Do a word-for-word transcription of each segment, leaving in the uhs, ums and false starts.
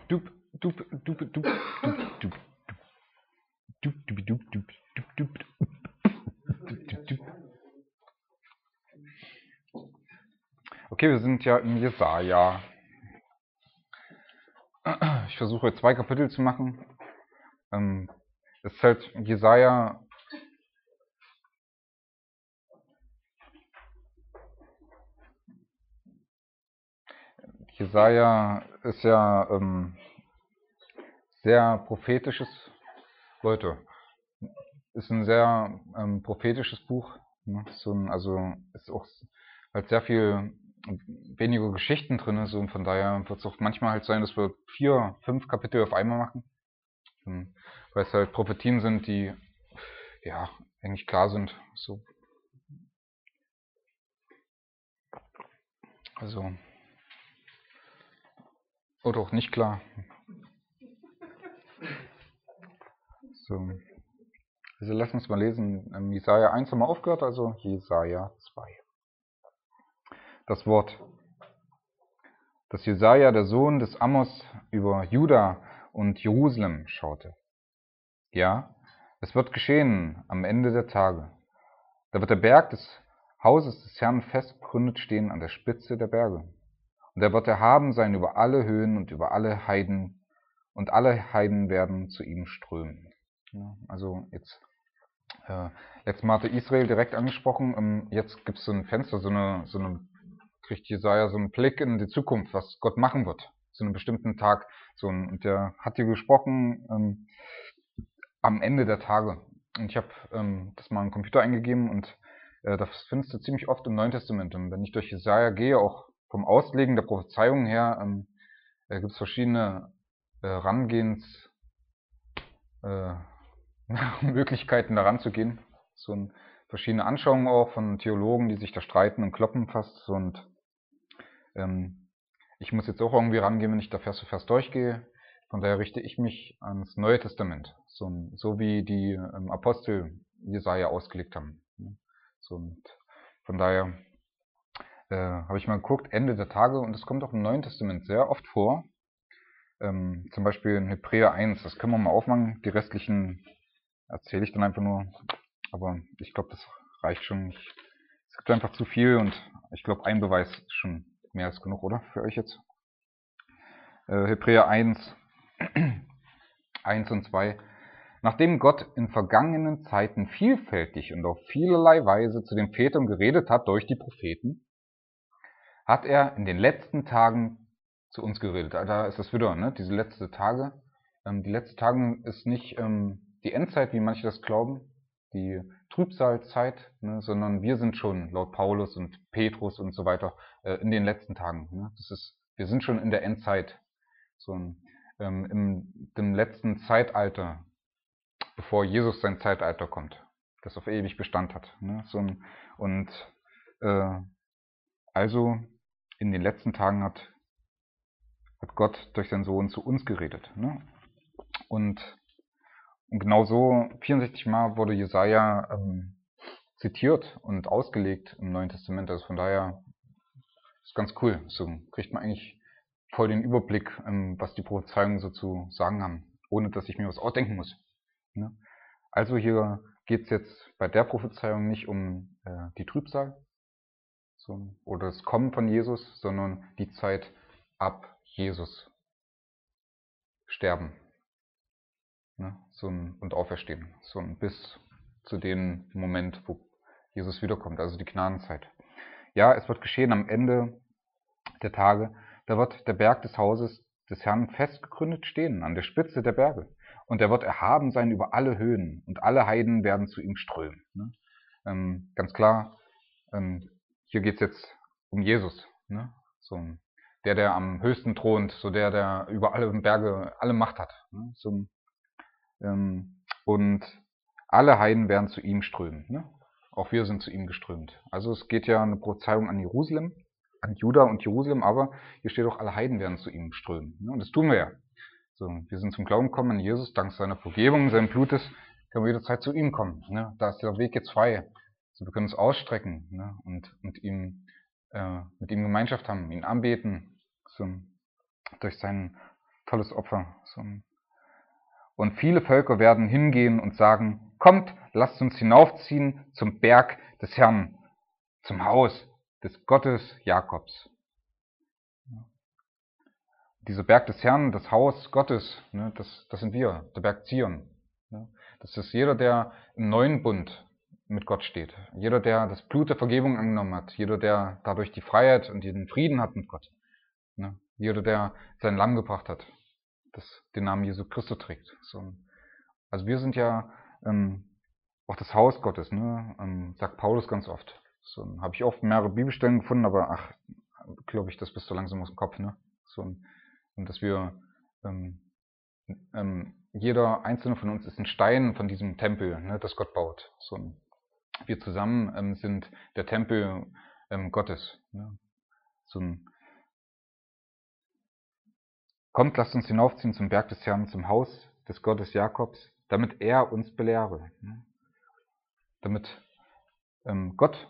dup, dup, dup, dup, dup, dup, dup, dup, dup, dup, dup, dup, dup, dup. Okay, wir sind ja im Jesaja. Ich versuche jetzt zwei Kapitel zu machen. Ähm, es ist halt Jesaja. Jesaja ist ja ähm, sehr prophetisches, Leute, ist ein sehr ähm, prophetisches Buch. Ne? So ein, also ist auch halt sehr viel weniger Geschichten drin, so, und von daher wird es auch manchmal halt sein, dass wir vier, fünf Kapitel auf einmal machen. Ähm, weil es halt Prophetien sind, die ja eigentlich klar sind. So. Also, oder auch nicht klar. So. Also lass uns mal lesen. Ähm, Jesaja eins haben wir aufgehört, also Jesaja zwei. Das Wort, das Jesaja, der Sohn des Amos, über Juda und Jerusalem schaute. Ja, es wird geschehen am Ende der Tage. Da wird der Berg des Hauses des Herrn fest gegründet stehen an der Spitze der Berge. Und er wird erhaben sein über alle Höhen und über alle Heiden, und alle Heiden werden zu ihm strömen. Ja, also jetzt, äh, letztes Mal hatte Israel direkt angesprochen, ähm, jetzt gibt es so ein Fenster, so eine, so eine, kriegt Jesaja so einen Blick in die Zukunft, was Gott machen wird, zu einem bestimmten Tag. So, und der hat hier gesprochen, ähm, am Ende der Tage. Und ich habe ähm, das mal in den Computer eingegeben, und äh, das findest du ziemlich oft im Neuen Testament. Und wenn ich durch Jesaja gehe, auch vom Auslegen der Prophezeiungen her, ähm, äh, gibt es verschiedene äh, Rangehens äh, Möglichkeiten, da ranzugehen. So ein, verschiedene Anschauungen auch von Theologen, die sich da streiten und kloppen fast. Und ähm, ich muss jetzt auch irgendwie rangehen, wenn ich da Vers für Vers durchgehe. Von daher richte ich mich ans Neue Testament, so, so wie die ähm, Apostel Jesaja ausgelegt haben. So, und von daher äh, habe ich mal geguckt, Ende der Tage, und das kommt auch im Neuen Testament sehr oft vor. Ähm, zum Beispiel in Hebräer eins, das können wir mal aufmachen. Die restlichen erzähle ich dann einfach nur, aber ich glaube, das reicht schon. Ich, es gibt einfach zu viel, und ich glaube, ein Beweis ist schon mehr als genug, oder? Für euch jetzt. Äh, Hebräer eins, eins und zwei. Nachdem Gott in vergangenen Zeiten vielfältig und auf vielerlei Weise zu den Vätern geredet hat durch die Propheten, hat er in den letzten Tagen zu uns geredet. Da ist das wieder, ne? Diese letzten Tage. Ähm, die letzten Tage ist nicht ähm, die Endzeit, wie manche das glauben, die Trübsalzeit, ne? Sondern wir sind schon, laut Paulus und Petrus und so weiter, äh, in den letzten Tagen. Ne? Das ist, wir sind schon in der Endzeit. So, ähm, im, im letzten Zeitalter, bevor Jesus sein Zeitalter kommt, das auf ewig Bestand hat. Ne? So, und äh, also in den letzten Tagen hat, hat Gott durch seinen Sohn zu uns geredet. Ne? Und, und genau so vierundsechzig Mal wurde Jesaja ähm, zitiert und ausgelegt im Neuen Testament. Also von daher ist ganz cool. So kriegt man eigentlich voll den Überblick, ähm, was die Prophezeiungen so zu sagen haben, ohne dass ich mir was ausdenken muss. Ne? Also hier geht es jetzt bei der Prophezeiung nicht um äh, die Trübsal so, oder das Kommen von Jesus, sondern die Zeit ab Jesus sterben, ne? So, und auferstehen, so, bis zu dem Moment, wo Jesus wiederkommt, also die Gnadenzeit. Ja, es wird geschehen am Ende der Tage, da wird der Berg des Hauses des Herrn fest gegründet stehen, an der Spitze der Berge. Und er wird erhaben sein über alle Höhen, und alle Heiden werden zu ihm strömen. Ne? Ähm, ganz klar, ähm, hier geht es jetzt um Jesus. Ne? So, der, der am höchsten thront, so der, der über alle Berge alle Macht hat. Ne? So, ähm, und alle Heiden werden zu ihm strömen. Ne? Auch wir sind zu ihm geströmt. Also es geht ja eine Prophezeiung an Jerusalem, an Juda und Jerusalem, aber hier steht auch, alle Heiden werden zu ihm strömen. Ne? Und das tun wir ja. So, wir sind zum Glauben gekommen an Jesus, dank seiner Vergebung, seines Blutes, können wir jederzeit zu ihm kommen. Ne? Da ist der Weg jetzt frei. So, wir können uns ausstrecken, ne? und, und ihm, äh, mit ihm Gemeinschaft haben, ihn anbeten, so, durch seinen tolles Opfer. Und viele Völker werden hingehen und sagen, kommt, lasst uns hinaufziehen zum Berg des Herrn, zum Haus des Gottes Jakobs. Dieser Berg des Herrn, das Haus Gottes, ne, das, das sind wir, der Berg Zion. Ne. Das ist jeder, der im neuen Bund mit Gott steht. Jeder, der das Blut der Vergebung angenommen hat. Jeder, der dadurch die Freiheit und den Frieden hat mit Gott. Ne. Jeder, der sein Lamm gebracht hat, das den Namen Jesu Christus trägt. So. Also wir sind ja ähm, auch das Haus Gottes, ne, ähm, sagt Paulus ganz oft. So, habe ich oft mehrere Bibelstellen gefunden, aber ach, glaube ich, das bist so langsam aus dem Kopf, ne? So, und dass wir, ähm, ähm, jeder einzelne von uns ist ein Stein von diesem Tempel, ne, das Gott baut. So, wir zusammen ähm, sind der Tempel ähm, Gottes. Ne? So, kommt, lasst uns hinaufziehen zum Berg des Herrn, zum Haus des Gottes Jakobs, damit er uns belehre. Ne? Damit ähm, Gott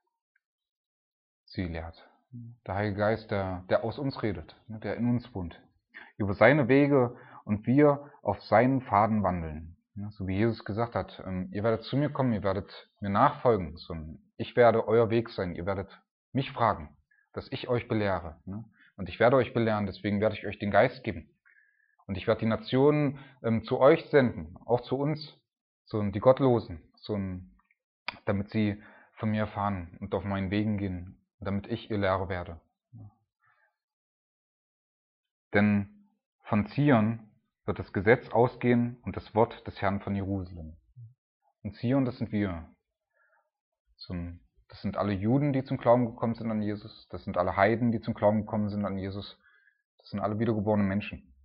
sie lehrt. Der Heilige Geist, der, der aus uns redet, ne, der in uns wohnt. Über seine Wege und wir auf seinen Pfaden wandeln. Ne, so wie Jesus gesagt hat, ähm, ihr werdet zu mir kommen, ihr werdet mir nachfolgen. So, ich werde euer Weg sein, ihr werdet mich fragen, dass ich euch belehre. Ne? Und ich werde euch belehren, deswegen werde ich euch den Geist geben. Und ich werde die Nationen ähm, zu euch senden, auch zu uns, so die Gottlosen, so, damit sie von mir erfahren und auf meinen Wegen gehen, damit ich ihr Lehrer werde. Denn von Zion wird das Gesetz ausgehen und das Wort des Herrn von Jerusalem. Und Zion, das sind wir. Das sind alle Juden, die zum Glauben gekommen sind an Jesus. Das sind alle Heiden, die zum Glauben gekommen sind an Jesus. Das sind alle wiedergeborene Menschen.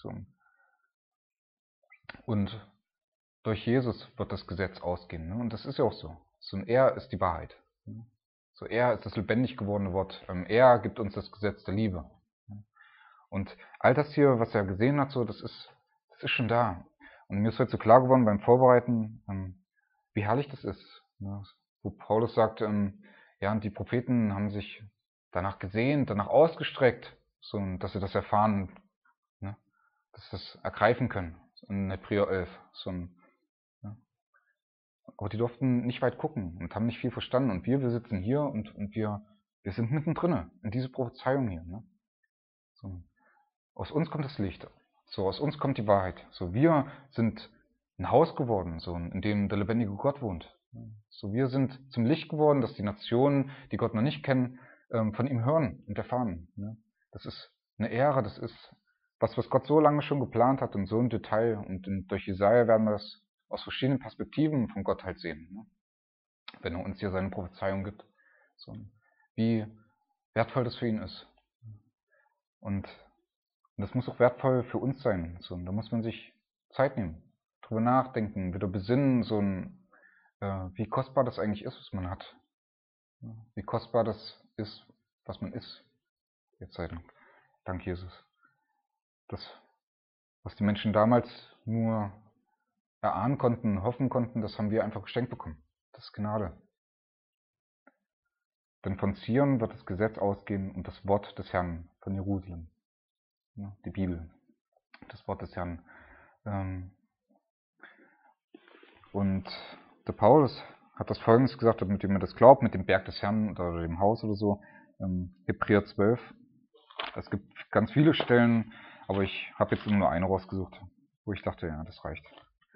Und durch Jesus wird das Gesetz ausgehen. Und das ist ja auch so. Und er ist die Wahrheit. So, er ist das lebendig gewordene Wort. Er gibt uns das Gesetz der Liebe. Und all das hier, was er gesehen hat, so, das ist, das ist schon da. Und mir ist heute so klar geworden beim Vorbereiten, ähm, wie herrlich das ist. Ne? Wo Paulus sagt, ähm, ja, und die Propheten haben sich danach gesehnt, danach ausgestreckt, so, dass sie das erfahren, ne? Dass sie das ergreifen können. In Hebräer elf. So, ne? Aber die durften nicht weit gucken und haben nicht viel verstanden. Und wir, wir sitzen hier und, und wir, wir sind mittendrin in diese Prophezeiung hier. Ne? So. Aus uns kommt das Licht. So, aus uns kommt die Wahrheit. So, wir sind ein Haus geworden, so, in dem der lebendige Gott wohnt. So, wir sind zum Licht geworden, dass die Nationen, die Gott noch nicht kennen, von ihm hören und erfahren. Das ist eine Ehre, das ist was, was Gott so lange schon geplant hat und so im Detail. Und durch Jesaja werden wir das aus verschiedenen Perspektiven von Gott halt sehen, wenn er uns hier seine Prophezeiung gibt. So, wie wertvoll das für ihn ist. Und Und das muss auch wertvoll für uns sein. So, da muss man sich Zeit nehmen, drüber nachdenken, wieder besinnen, so ein, äh, wie kostbar das eigentlich ist, was man hat. Wie kostbar das ist, was man ist. Jetzt sei Dank. Dank Jesus. Das, was die Menschen damals nur erahnen konnten, hoffen konnten, das haben wir einfach geschenkt bekommen. Das ist Gnade. Denn von Zion wird das Gesetz ausgehen und das Wort des Herrn von Jerusalem. Die Bibel, das Wort des Herrn. Und der Paulus hat das Folgendes gesagt, mit dem er das glaubt, mit dem Berg des Herrn oder dem Haus oder so, Hebräer zwölf. Es gibt ganz viele Stellen, aber ich habe jetzt nur eine rausgesucht, wo ich dachte, ja, das reicht.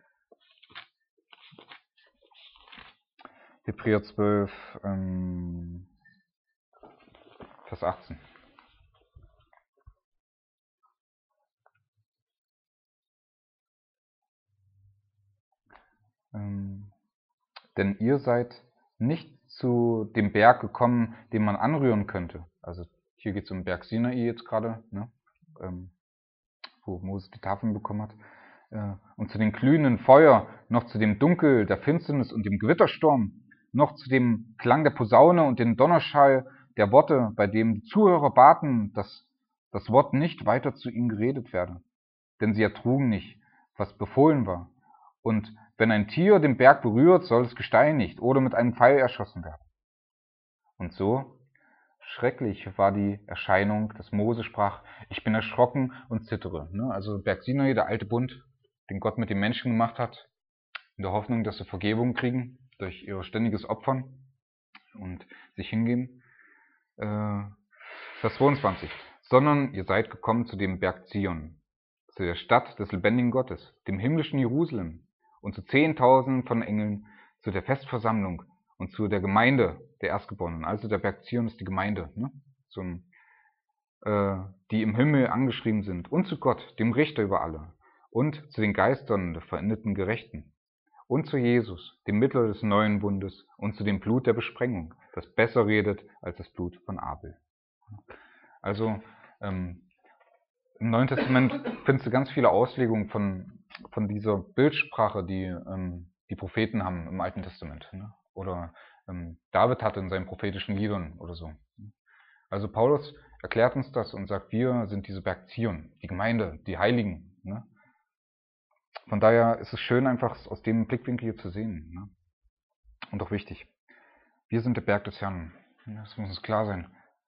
Hebräer zwölf, ähm, Vers achtzehn. Ähm, denn ihr seid nicht zu dem Berg gekommen, den man anrühren könnte. Also hier geht es um den Berg Sinai jetzt gerade, ne? ähm, wo Moses die Tafeln bekommen hat. Äh, und zu dem glühenden Feuer, noch zu dem Dunkel der Finsternis und dem Gewittersturm, noch zu dem Klang der Posaune und dem Donnerschall der Worte, bei dem die Zuhörer baten, dass das Wort nicht weiter zu ihnen geredet werde. Denn sie ertrugen nicht, was befohlen war. Und wenn ein Tier den Berg berührt, soll es gesteinigt oder mit einem Pfeil erschossen werden. Und so schrecklich war die Erscheinung, dass Mose sprach, ich bin erschrocken und zittere. Also Berg Sinai, der alte Bund, den Gott mit den Menschen gemacht hat, in der Hoffnung, dass sie Vergebung kriegen durch ihr ständiges Opfern und sich hingeben. Vers zweiundzwanzig. Sondern ihr seid gekommen zu dem Berg Zion, zu der Stadt des lebendigen Gottes, dem himmlischen Jerusalem und zu Zehntausenden von Engeln, zu der Festversammlung und zu der Gemeinde der Erstgeborenen. Also der Berg Zion ist die Gemeinde, ne? Zum, äh, die im Himmel angeschrieben sind, und zu Gott, dem Richter über alle, und zu den Geistern der verendeten Gerechten, und zu Jesus, dem Mittler des neuen Bundes, und zu dem Blut der Besprengung, das besser redet als das Blut von Abel. Also ähm, im Neuen Testament findest du ganz viele Auslegungen von, von dieser Bildsprache, die ähm, die Propheten haben im Alten Testament, ne? Oder ähm, David hatte in seinen prophetischen Liedern oder so. Also Paulus erklärt uns das und sagt, wir sind diese Berg Zion, die Gemeinde, die Heiligen. Ne? Von daher ist es schön, einfach aus dem Blickwinkel hier zu sehen. Ne? Und auch wichtig. Wir sind der Berg des Herrn. Das muss uns klar sein.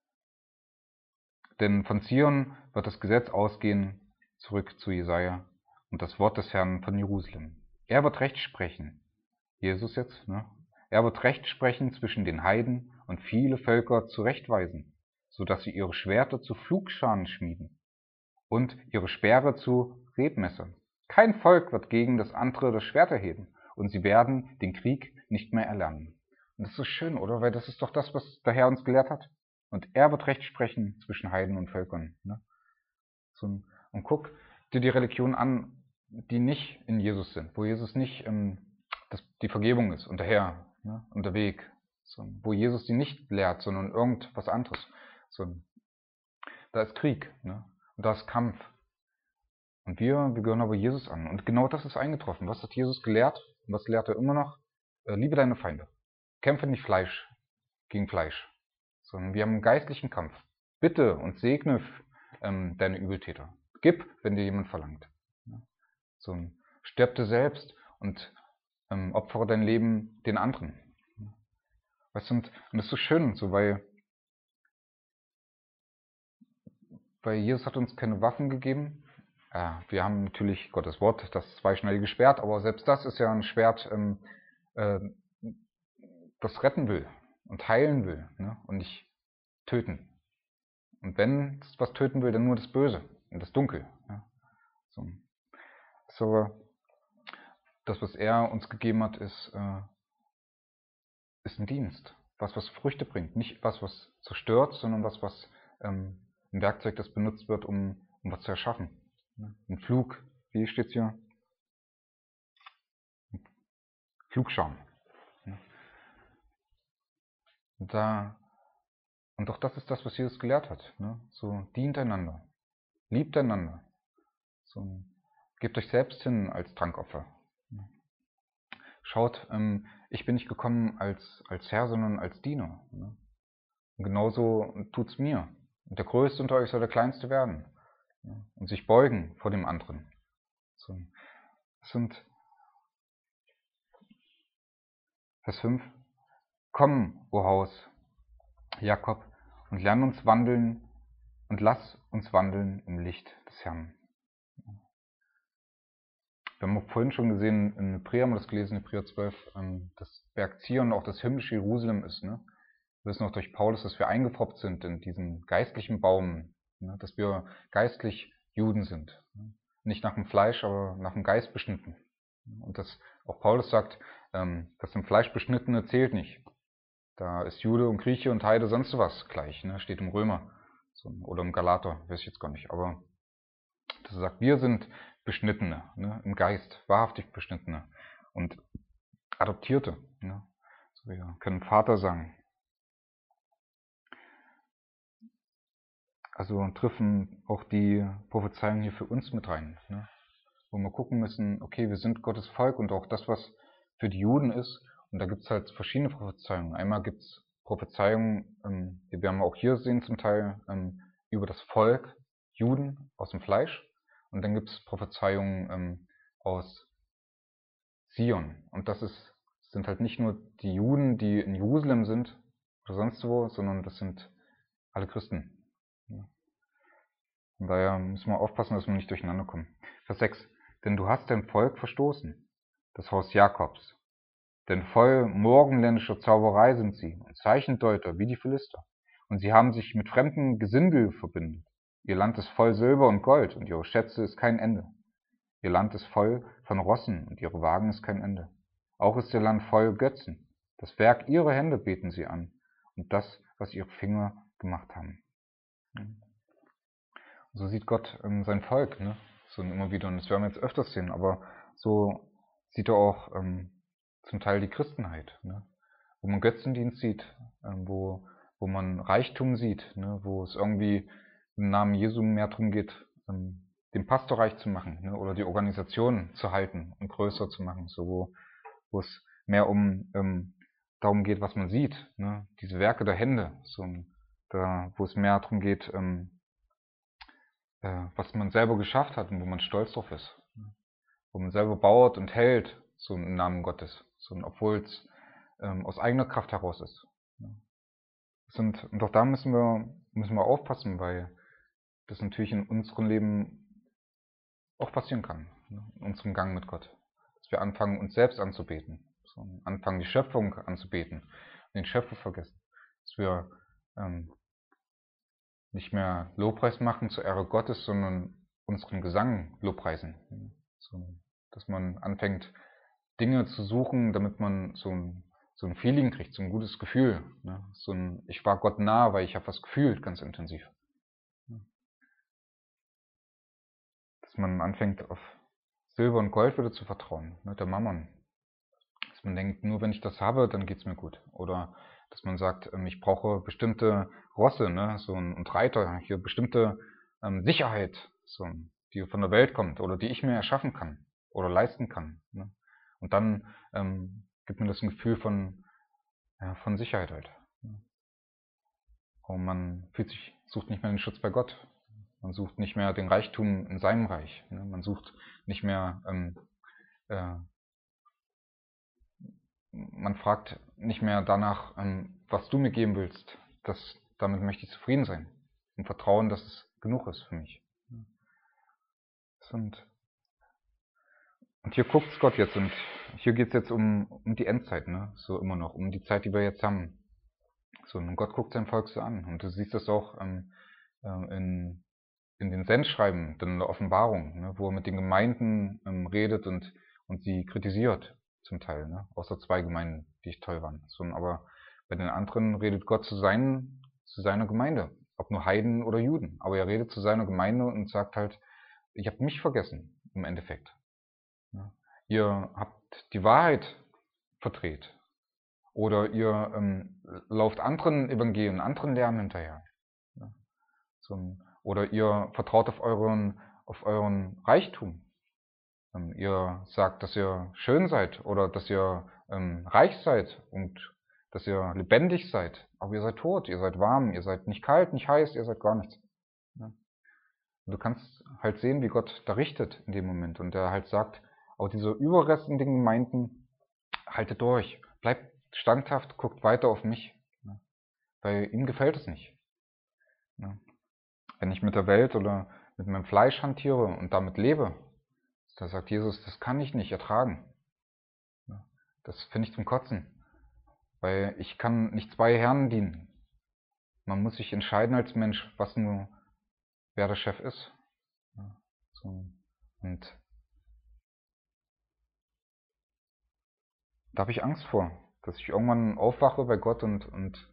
Denn von Zion wird das Gesetz ausgehen, zurück zu Jesaja, und das Wort des Herrn von Jerusalem. Er wird Recht sprechen. Jesus jetzt, ne? Er wird Recht sprechen zwischen den Heiden und viele Völker zurechtweisen, so dass sie ihre Schwerter zu Pflugscharen schmieden und ihre Speere zu Rebmessern. Kein Volk wird gegen das andere das Schwert erheben, und sie werden den Krieg nicht mehr erlernen. Und das ist schön, oder? Weil das ist doch das, was der Herr uns gelehrt hat. Und er wird Recht sprechen zwischen Heiden und Völkern. Ne? So, und guck dir die Religionen an, die nicht in Jesus sind, wo Jesus nicht ähm, das, die Vergebung ist und der Herr, ne? Und der Weg. So, wo Jesus die nicht lehrt, sondern irgendwas anderes. So, da ist Krieg, ne? Und da ist Kampf. Und wir, wir gehören aber Jesus an. Und genau das ist eingetroffen. Was hat Jesus gelehrt? Und was lehrt er immer noch? Äh, liebe deine Feinde. Kämpfe nicht Fleisch gegen Fleisch, sondern wir haben einen geistlichen Kampf. Bitte und segne ähm, deine Übeltäter. Gib, wenn dir jemand verlangt. So, stirb dir selbst und ähm, opfere dein Leben den anderen. Weißt du, und, und das ist so schön, so, weil, weil Jesus hat uns keine Waffen gegeben. Ja, wir haben natürlich Gottes Wort, das zweischneidige Schwert, aber selbst das ist ja ein Schwert, ähm, äh, das retten will und heilen will, ne? Und nicht töten. Und wenn es was töten will, dann nur das Böse und das Dunkel. Ja? So. so, das, was er uns gegeben hat, ist, äh, ist ein Dienst. Was, was Früchte bringt. Nicht was, was zerstört, sondern was, was ähm, ein Werkzeug, das benutzt wird, um, um was zu erschaffen. Ein Flug, wie steht es hier? Flugschaum. Und, da, und auch das ist das, was Jesus gelehrt hat. Ne? So, dient einander. Liebt einander. So, gebt euch selbst hin als Trankopfer. Schaut, ähm, ich bin nicht gekommen als, als Herr, sondern als Diener. Ne? Und genauso tut's mir. Und der Größte unter euch soll der Kleinste werden. Ne? Und sich beugen vor dem anderen. So. Das sind Vers fünf. Komm, o Haus Jakob, und lern uns wandeln und lass uns wandeln im Licht des Herrn. Wir haben auch vorhin schon gesehen, in Hebräer haben wir das gelesen, in Hebräer zwölf, dass Berg Zion auch das himmlische Jerusalem ist. Ne? Wir wissen auch durch Paulus, dass wir eingeproppt sind in diesen geistlichen Baum, ne? Dass wir geistlich Juden sind. Ne? Nicht nach dem Fleisch, aber nach dem Geist beschnitten. Und dass auch Paulus sagt, dass im Fleisch beschnittene zählt nicht. Da ist Jude und Grieche und Heide sonst was gleich, ne? Steht im Römer oder im Galater, weiß ich jetzt gar nicht. Aber das sagt, wir sind Beschnittene, ne? Im Geist, wahrhaftig Beschnittene und Adoptierte. Ne? Also wir können Vater sagen. Also treffen auch die Prophezeiungen hier für uns mit rein, ne? Wo wir gucken müssen, okay, wir sind Gottes Volk und auch das, was für die Juden ist. Und da gibt es halt verschiedene Prophezeiungen. Einmal gibt es Prophezeiungen, ähm, die wir auch hier sehen zum Teil, ähm, über das Volk Juden aus dem Fleisch. Und dann gibt es Prophezeiungen ähm, aus Zion. Und das ist, sind halt nicht nur die Juden, die in Jerusalem sind oder sonst wo, sondern das sind alle Christen. Von daher müssen wir aufpassen, dass wir nicht durcheinander kommen. Vers sechs. Denn du hast dein Volk verstoßen, das Haus Jakobs. Denn voll morgenländischer Zauberei sind sie und Zeichendeuter wie die Philister. Und sie haben sich mit fremdem Gesindel verbündet. Ihr Land ist voll Silber und Gold und ihre Schätze ist kein Ende. Ihr Land ist voll von Rossen und ihre Wagen ist kein Ende. Auch ist ihr Land voll Götzen. Das Werk ihrer Hände beten sie an und das, was ihre Finger gemacht haben. So sieht Gott ähm, sein Volk, ne? So immer wieder, und das werden wir jetzt öfters sehen, aber so sieht er auch ähm, zum Teil die Christenheit, ne? Wo man Götzendienst sieht, ähm, wo, wo man Reichtum sieht, ne? Wo es irgendwie im Namen Jesu mehr darum geht, ähm, den Pastor reich zu machen, ne? Oder die Organisation zu halten und größer zu machen, so wo, wo es mehr um ähm, darum geht, was man sieht, ne? Diese Werke der Hände, so da, wo es mehr darum geht, ähm, äh, was man selber geschafft hat und wo man stolz drauf ist, ne? Wo man selber baut und hält, so im Namen Gottes, so, obwohl es ähm, aus eigener Kraft heraus ist. Ne? Und, und auch da müssen wir, müssen wir aufpassen, weil das natürlich in unserem Leben auch passieren kann, ne? In unserem Gang mit Gott. Dass wir anfangen, uns selbst anzubeten, so, anfangen, die Schöpfung anzubeten und den Schöpfer vergessen. Dass wir ähm, nicht mehr Lobpreis machen zur Ehre Gottes, sondern unseren Gesang lobpreisen. So, dass man anfängt, Dinge zu suchen, damit man so ein, so ein Feeling kriegt, so ein gutes Gefühl. Ne? So ein, ich war Gott nah, weil ich habe was gefühlt, ganz intensiv. Dass man anfängt, auf Silber und Gold wieder zu vertrauen, ne? Der Mammon. Dass man denkt, nur wenn ich das habe, dann geht's mir gut. Oder dass man sagt, ich brauche bestimmte Rosse, ne, so ein, und Reiter, hier bestimmte ähm, Sicherheit, so, die von der Welt kommt oder die ich mir erschaffen kann oder leisten kann. Ne. Und dann ähm, gibt mir das ein Gefühl von, ja, von Sicherheit halt. Und man fühlt sich, sucht nicht mehr den Schutz bei Gott. Man sucht nicht mehr den Reichtum in seinem Reich. Ne. Man sucht nicht mehr ähm, äh, Man fragt nicht mehr danach, was du mir geben willst. Das, damit möchte ich zufrieden sein. Und vertrauen, dass es genug ist für mich. Und, und hier guckt es Gott jetzt. Und hier geht es jetzt um, um die Endzeit, ne? So immer noch, um die Zeit, die wir jetzt haben. So, und Gott guckt sein Volk so an. Und du siehst das auch ähm, in, in den Sendschreiben, in der Offenbarung, ne? Wo er mit den Gemeinden ähm, redet und, und sie kritisiert. Zum Teil, ne? Außer zwei Gemeinden, die echt toll waren. So, aber bei den anderen redet Gott zu, seinen, zu seiner Gemeinde, ob nur Heiden oder Juden. Aber er redet zu seiner Gemeinde und sagt halt, ihr habt mich vergessen, im Endeffekt. Ja? Ihr habt die Wahrheit verdreht. Oder ihr ähm, lauft anderen Evangelien, anderen Lehren hinterher. Ja? So, oder ihr vertraut auf euren, auf euren Reichtum. Ihr sagt, dass ihr schön seid oder dass ihr ähm, reich seid und dass ihr lebendig seid, aber ihr seid tot, ihr seid warm, ihr seid nicht kalt, nicht heiß, ihr seid gar nichts. Ja. Und du kannst halt sehen, wie Gott da richtet in dem Moment und er halt sagt, auch diese Überreste in den Gemeinden, haltet durch, bleibt standhaft, guckt weiter auf mich, ja. Weil ihm gefällt es nicht. Ja. Wenn ich mit der Welt oder mit meinem Fleisch hantiere und damit lebe, da sagt Jesus, das kann ich nicht ertragen. Das finde ich zum Kotzen. Weil ich kann nicht zwei Herren dienen. Man muss sich entscheiden als Mensch, was nur, wer der Chef ist. Und da habe ich Angst vor, dass ich irgendwann aufwache bei Gott und, und,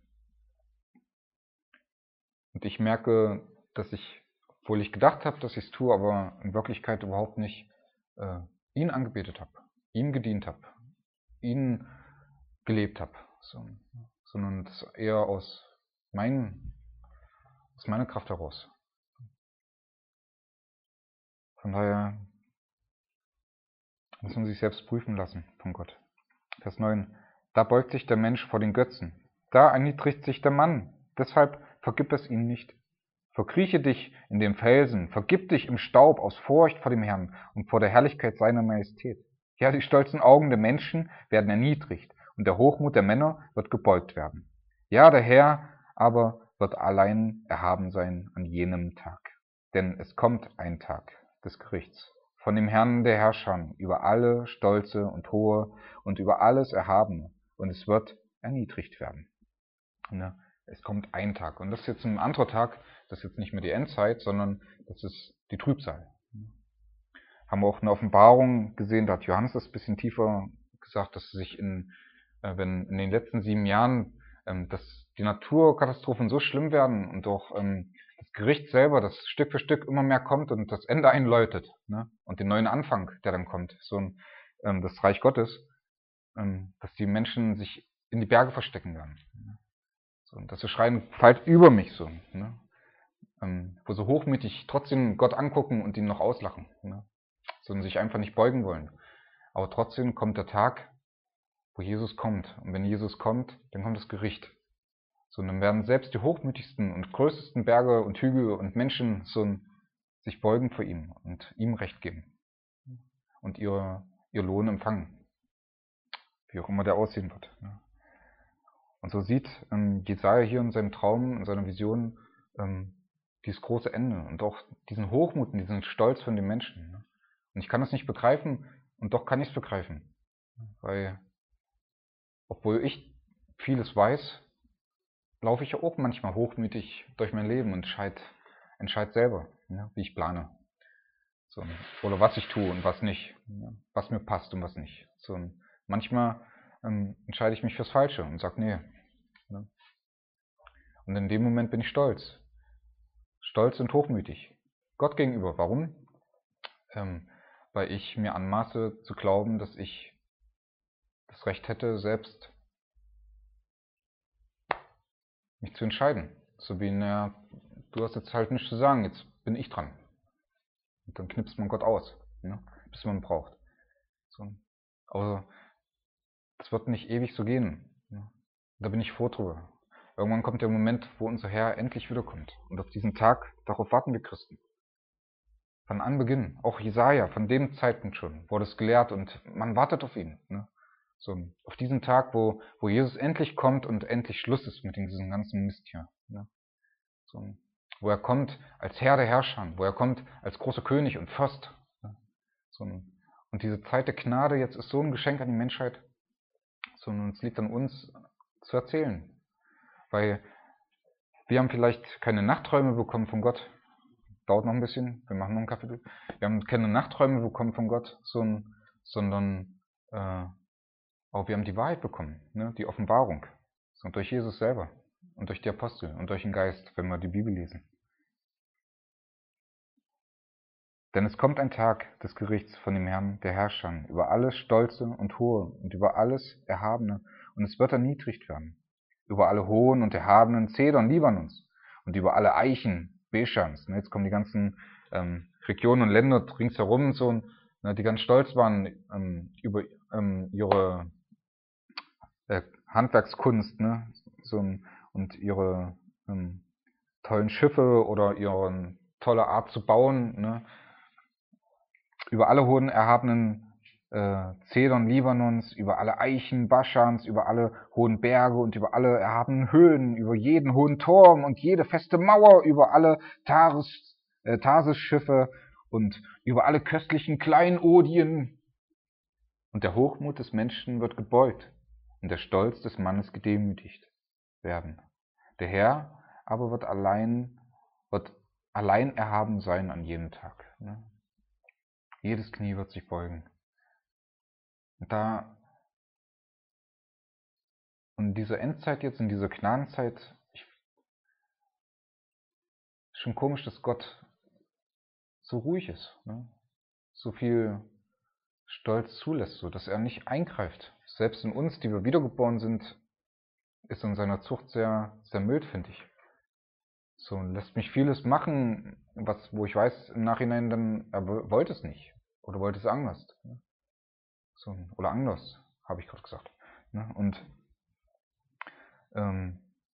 und ich merke, dass ich, obwohl ich gedacht habe, dass ich es tue, aber in Wirklichkeit überhaupt nicht äh, ihn angebetet habe, ihm gedient habe, ihn gelebt habe, so, sondern das eher aus, mein, aus meiner Kraft heraus. Von daher muss man sich selbst prüfen lassen von Gott. Vers neun. Da beugt sich der Mensch vor den Götzen. Da erniedrigt sich der Mann. Deshalb vergib es ihm nicht. Verkrieche dich in den Felsen, vergib dich im Staub aus Furcht vor dem Herrn und vor der Herrlichkeit seiner Majestät. Ja, die stolzen Augen der Menschen werden erniedrigt und der Hochmut der Männer wird gebeugt werden. Ja, der Herr aber wird allein erhaben sein an jenem Tag. Denn es kommt ein Tag des Gerichts von dem Herrn der Herrscher über alle Stolze und Hohe und über alles Erhabene, und es wird erniedrigt werden. Ne? Es kommt ein Tag. Und das ist jetzt ein anderer Tag, das ist jetzt nicht mehr die Endzeit, sondern das ist die Trübsal. Haben wir auch eine Offenbarung gesehen, da hat Johannes das ein bisschen tiefer gesagt, dass sich in, äh, wenn in den letzten sieben Jahren, ähm, dass die Naturkatastrophen so schlimm werden und auch ähm, das Gericht selber, das Stück für Stück immer mehr kommt und das Ende einläutet, ne? Und den neuen Anfang, der dann kommt, so ein, ähm, das Reich Gottes, ähm, dass die Menschen sich in die Berge verstecken werden. Ne? So, und dass sie schreien, fallt über mich so, ne? Ähm, wo sie hochmütig trotzdem Gott angucken und ihn noch auslachen, ne? Sondern sich einfach nicht beugen wollen. Aber trotzdem kommt der Tag, wo Jesus kommt. Und wenn Jesus kommt, dann kommt das Gericht. So, und dann werden selbst die hochmütigsten und größten Berge und Hügel und Menschen so sich beugen vor ihm und ihm Recht geben. Und ihr, ihr Lohn empfangen. Wie auch immer der aussehen wird. Und so sieht ähm, Jesaja hier in seinem Traum, in seiner Vision, ähm, dieses große Ende und auch diesen Hochmut und diesen Stolz von den Menschen. Und ich kann es nicht begreifen, und doch kann ich es begreifen. Weil, obwohl ich vieles weiß, laufe ich ja auch manchmal hochmütig durch mein Leben und entscheide entscheid selber, ja, wie ich plane. So, oder was ich tue und was nicht. Ja, was mir passt und was nicht. So, manchmal ähm, entscheide ich mich fürs Falsche und sage, nee. Ja. Und in dem Moment bin ich stolz. Stolz und hochmütig. Gott gegenüber. Warum? Ähm, weil ich mir anmaße zu glauben, dass ich das Recht hätte, selbst mich zu entscheiden. So wie, naja, du hast jetzt halt nichts zu sagen, jetzt bin ich dran. Und dann knipst man Gott aus, ne, bis man ihn braucht. So. Aber das wird nicht ewig so gehen. Ne? Da bin ich froh drüber. Irgendwann kommt der Moment, wo unser Herr endlich wiederkommt. Und auf diesen Tag, darauf warten wir Christen. Von Anbeginn, auch Jesaja, von dem Zeitpunkt schon, wurde es gelehrt und man wartet auf ihn. Ne? So, auf diesen Tag, wo, wo Jesus endlich kommt und endlich Schluss ist mit diesem ganzen Mist hier. Ne? So, wo er kommt als Herr der Herrscher, wo er kommt als großer König und Fürst. Ne? So, und diese Zeit der Gnade jetzt ist so ein Geschenk an die Menschheit. So, und es liegt an uns zu erzählen. Weil wir haben vielleicht keine Nachtträume bekommen von Gott. Dauert noch ein bisschen, wir machen noch ein Kapitel. Wir haben keine Nachtträume bekommen von Gott, sondern äh, aber wir haben die Wahrheit bekommen, ne? Die Offenbarung. So, durch Jesus selber und durch die Apostel und durch den Geist, wenn wir die Bibel lesen. Denn es kommt ein Tag des Gerichts von dem Herrn der Herrscher über alles Stolze und Hohe und über alles Erhabene, und es wird erniedrigt werden. Über alle hohen und erhabenen Zedern Libanons und über alle Eichen Beschans. Jetzt kommen die ganzen ähm, Regionen und Länder ringsherum, so, ne, die ganz stolz waren ähm, über ähm, ihre äh, Handwerkskunst, ne, so, und ihre ähm, tollen Schiffe oder ihre tolle Art zu bauen, ne, über alle hohen erhabenen äh, Zedern Libanons, über alle Eichen Baschans, über alle hohen Berge und über alle erhabenen Höhen, über jeden hohen Turm und jede feste Mauer, über alle Tares, äh, Tarsisschiffe und über alle köstlichen Kleinodien. Und der Hochmut des Menschen wird gebeugt und der Stolz des Mannes gedemütigt werden. Der Herr aber wird allein, wird allein erhaben sein an jedem Tag. Ne? Jedes Knie wird sich beugen. Und da, und in dieser Endzeit jetzt, in dieser Gnadenzeit, ich, ist schon komisch, dass Gott so ruhig ist, ne? So viel Stolz zulässt, so dass er nicht eingreift. Selbst in uns, die wir wiedergeboren sind, ist in seiner Zucht sehr, sehr mild, finde ich. So, lässt mich vieles machen, was, wo ich weiß im Nachhinein dann, er wollte es nicht. Oder wollte es anders. Ne? So, oder anders, habe ich gerade gesagt. Ne? Und ähm,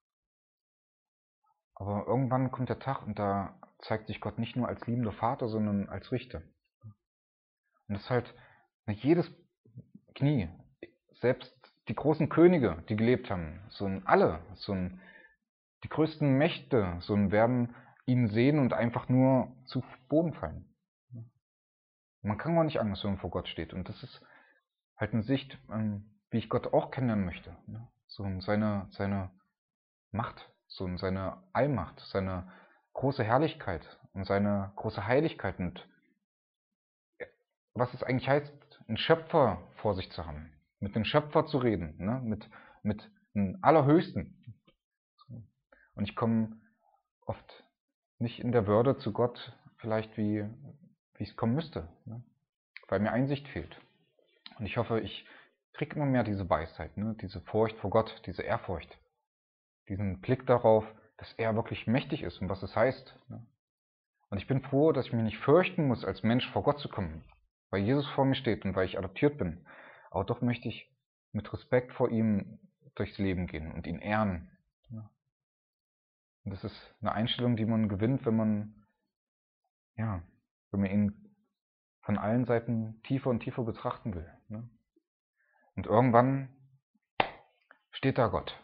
aber irgendwann kommt der Tag und da zeigt sich Gott nicht nur als liebender Vater, sondern als Richter. Und das ist halt jedes Knie, selbst die großen Könige, die gelebt haben, so ein, alle, so ein, Die größten Mächte so werden ihn sehen und einfach nur zu Boden fallen. Man kann gar nicht anders, wenn man vor Gott steht. Und das ist halt eine Sicht, wie ich Gott auch kennenlernen möchte. So seine, seine Macht, so seine Allmacht, seine große Herrlichkeit und seine große Heiligkeit. Und was es eigentlich heißt, einen Schöpfer vor sich zu haben, mit dem Schöpfer zu reden, ne? mit, mit dem Allerhöchsten. Und ich komme oft nicht in der Würde zu Gott, vielleicht wie, wie ich es kommen müsste, ne? Weil mir Einsicht fehlt. Und ich hoffe, ich kriege immer mehr diese Weisheit, ne? Diese Furcht vor Gott, diese Ehrfurcht, diesen Blick darauf, dass er wirklich mächtig ist und was es heißt. Ne? Und ich bin froh, dass ich mich nicht fürchten muss, als Mensch vor Gott zu kommen, weil Jesus vor mir steht und weil ich adoptiert bin. Aber doch möchte ich mit Respekt vor ihm durchs Leben gehen und ihn ehren. Ne? Und das ist eine Einstellung, die man gewinnt, wenn man, ja, wenn man ihn von allen Seiten tiefer und tiefer betrachten will. Ne? Und irgendwann steht da Gott.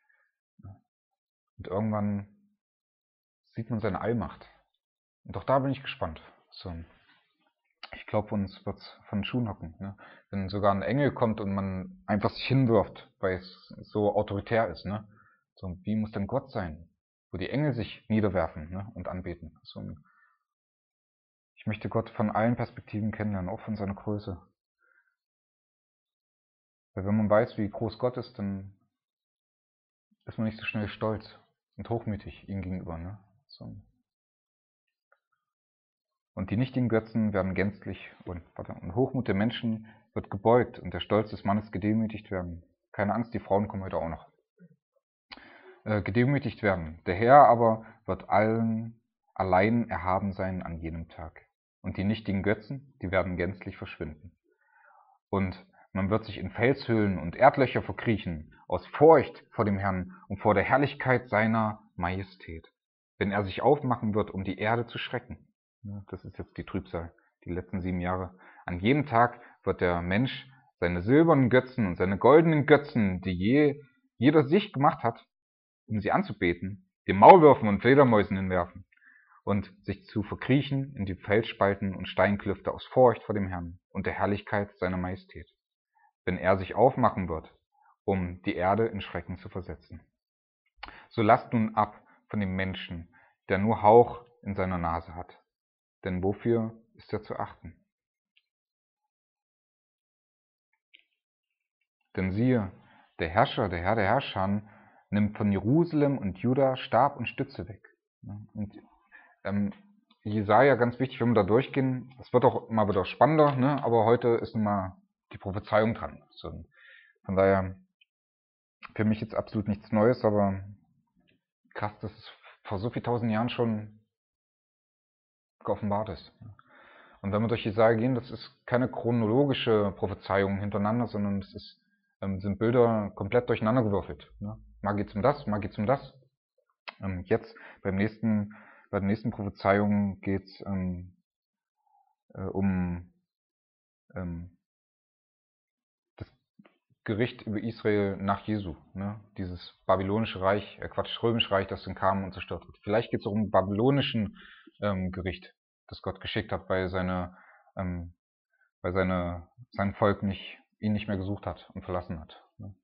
Und irgendwann sieht man seine Allmacht. Und auch da bin ich gespannt. So, ich glaube, uns wird es von den Schuhen hocken. Ne? Wenn sogar ein Engel kommt und man einfach sich hinwirft, weil es so autoritär ist. Ne? So, wie muss denn Gott sein? Wo die Engel sich niederwerfen, ne? Und anbeten. So, ich möchte Gott von allen Perspektiven kennenlernen, auch von seiner Größe. Weil wenn man weiß, wie groß Gott ist, dann ist man nicht so schnell stolz und hochmütig ihm gegenüber. Ne? So. Und die nichtigen Götzen werden gänzlich, und, warte, und Hochmut der Menschen wird gebeugt und der Stolz des Mannes gedemütigt werden. Keine Angst, die Frauen kommen heute auch noch. Äh, gedemütigt werden. Der Herr aber wird allen allein erhaben sein an jenem Tag. Und die nichtigen Götzen, die werden gänzlich verschwinden. Und man wird sich in Felshöhlen und Erdlöcher verkriechen, aus Furcht vor dem Herrn und vor der Herrlichkeit seiner Majestät, wenn er sich aufmachen wird, um die Erde zu schrecken. Das ist jetzt die Trübsal, die letzten sieben Jahre. An jedem Tag wird der Mensch seine silbernen Götzen und seine goldenen Götzen, die je, jeder sich gemacht hat, um sie anzubeten, den Maulwürfen und Fledermäusen hinwerfen und sich zu verkriechen in die Felsspalten und Steinklüfte aus Furcht vor dem Herrn und der Herrlichkeit seiner Majestät, wenn er sich aufmachen wird, um die Erde in Schrecken zu versetzen. So lasst nun ab von dem Menschen, der nur Hauch in seiner Nase hat, denn wofür ist er zu achten? Denn siehe, der Herrscher, der Herr der Herrscher, nimmt von Jerusalem und Juda Stab und Stütze weg. Und ähm, Jesaja, ganz wichtig, wenn wir da durchgehen, es wird auch mal wieder spannender, ne? Aber heute ist nun mal die Prophezeiung dran. So, von daher für mich jetzt absolut nichts Neues, aber krass, dass es vor so vielen tausend Jahren schon geoffenbart ist. Und wenn wir durch Jesaja gehen, das ist keine chronologische Prophezeiung hintereinander, sondern es ist, ähm, sind Bilder komplett durcheinander gewürfelt. Ne? Mal geht's um das, mal geht's um das. Ähm, jetzt beim nächsten, bei der nächsten Prophezeiung geht's ähm, äh, um ähm, das Gericht über Israel nach Jesu. Ne? Dieses babylonische Reich, äh Quatsch, römische Reich, das dann kam und zerstört wird. Vielleicht geht's auch um babylonischen ähm, Gericht, das Gott geschickt hat, weil seine, ähm, weil seine, sein Volk nicht, ihn nicht mehr gesucht hat und verlassen hat.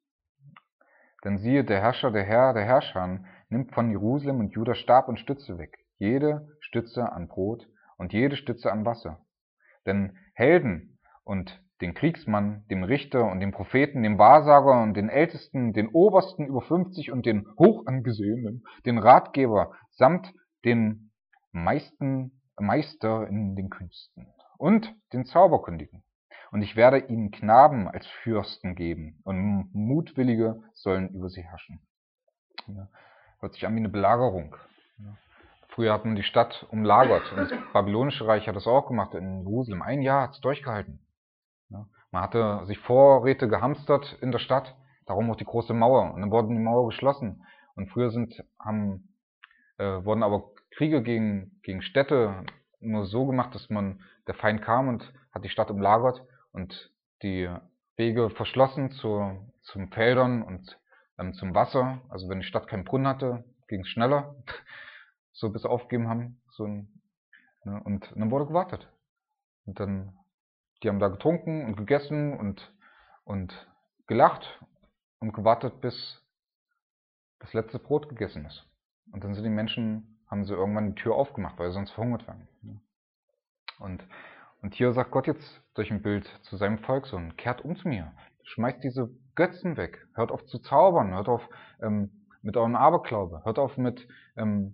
Denn siehe, der Herrscher, der Herr, der Herrscher nimmt von Jerusalem und Juda Stab und Stütze weg, jede Stütze an Brot und jede Stütze an Wasser. Denn Helden und den Kriegsmann, dem Richter und dem Propheten, dem Wahrsager und den Ältesten, den Obersten über fünfzig und den Hochangesehenen, den Ratgeber samt den meisten Meister in den Künsten und den Zauberkundigen. Und ich werde ihnen Knaben als Fürsten geben, und Mutwillige sollen über sie herrschen. Ja, hört sich an wie eine Belagerung. Ja. Früher hat man die Stadt umlagert, und das babylonische Reich hat das auch gemacht in Jerusalem. Ein Jahr hat es durchgehalten. Ja. Man hatte sich Vorräte gehamstert in der Stadt, darum auch die große Mauer. Und dann wurden die Mauer geschlossen. Und früher sind, haben, äh, wurden aber Kriege gegen, gegen Städte nur so gemacht, dass man, der Feind kam und hat die Stadt umlagert und die Wege verschlossen zu, zum Feldern und ähm, zum Wasser. Also wenn die Stadt keinen Brunnen hatte, ging es schneller, so bis sie aufgegeben haben. So ein, ne, und dann wurde gewartet. Und dann, die haben da getrunken und gegessen und, und gelacht und gewartet, bis das letzte Brot gegessen ist. Und dann sind die Menschen, haben sie irgendwann die Tür aufgemacht, weil sie sonst verhungert werden. Und, und hier sagt Gott jetzt durch ein Bild zu seinem Volk so, kehrt um zu mir, schmeißt diese Götzen weg, hört auf zu zaubern, hört auf ähm, mit eurem Aberglaube, hört auf mit, ähm,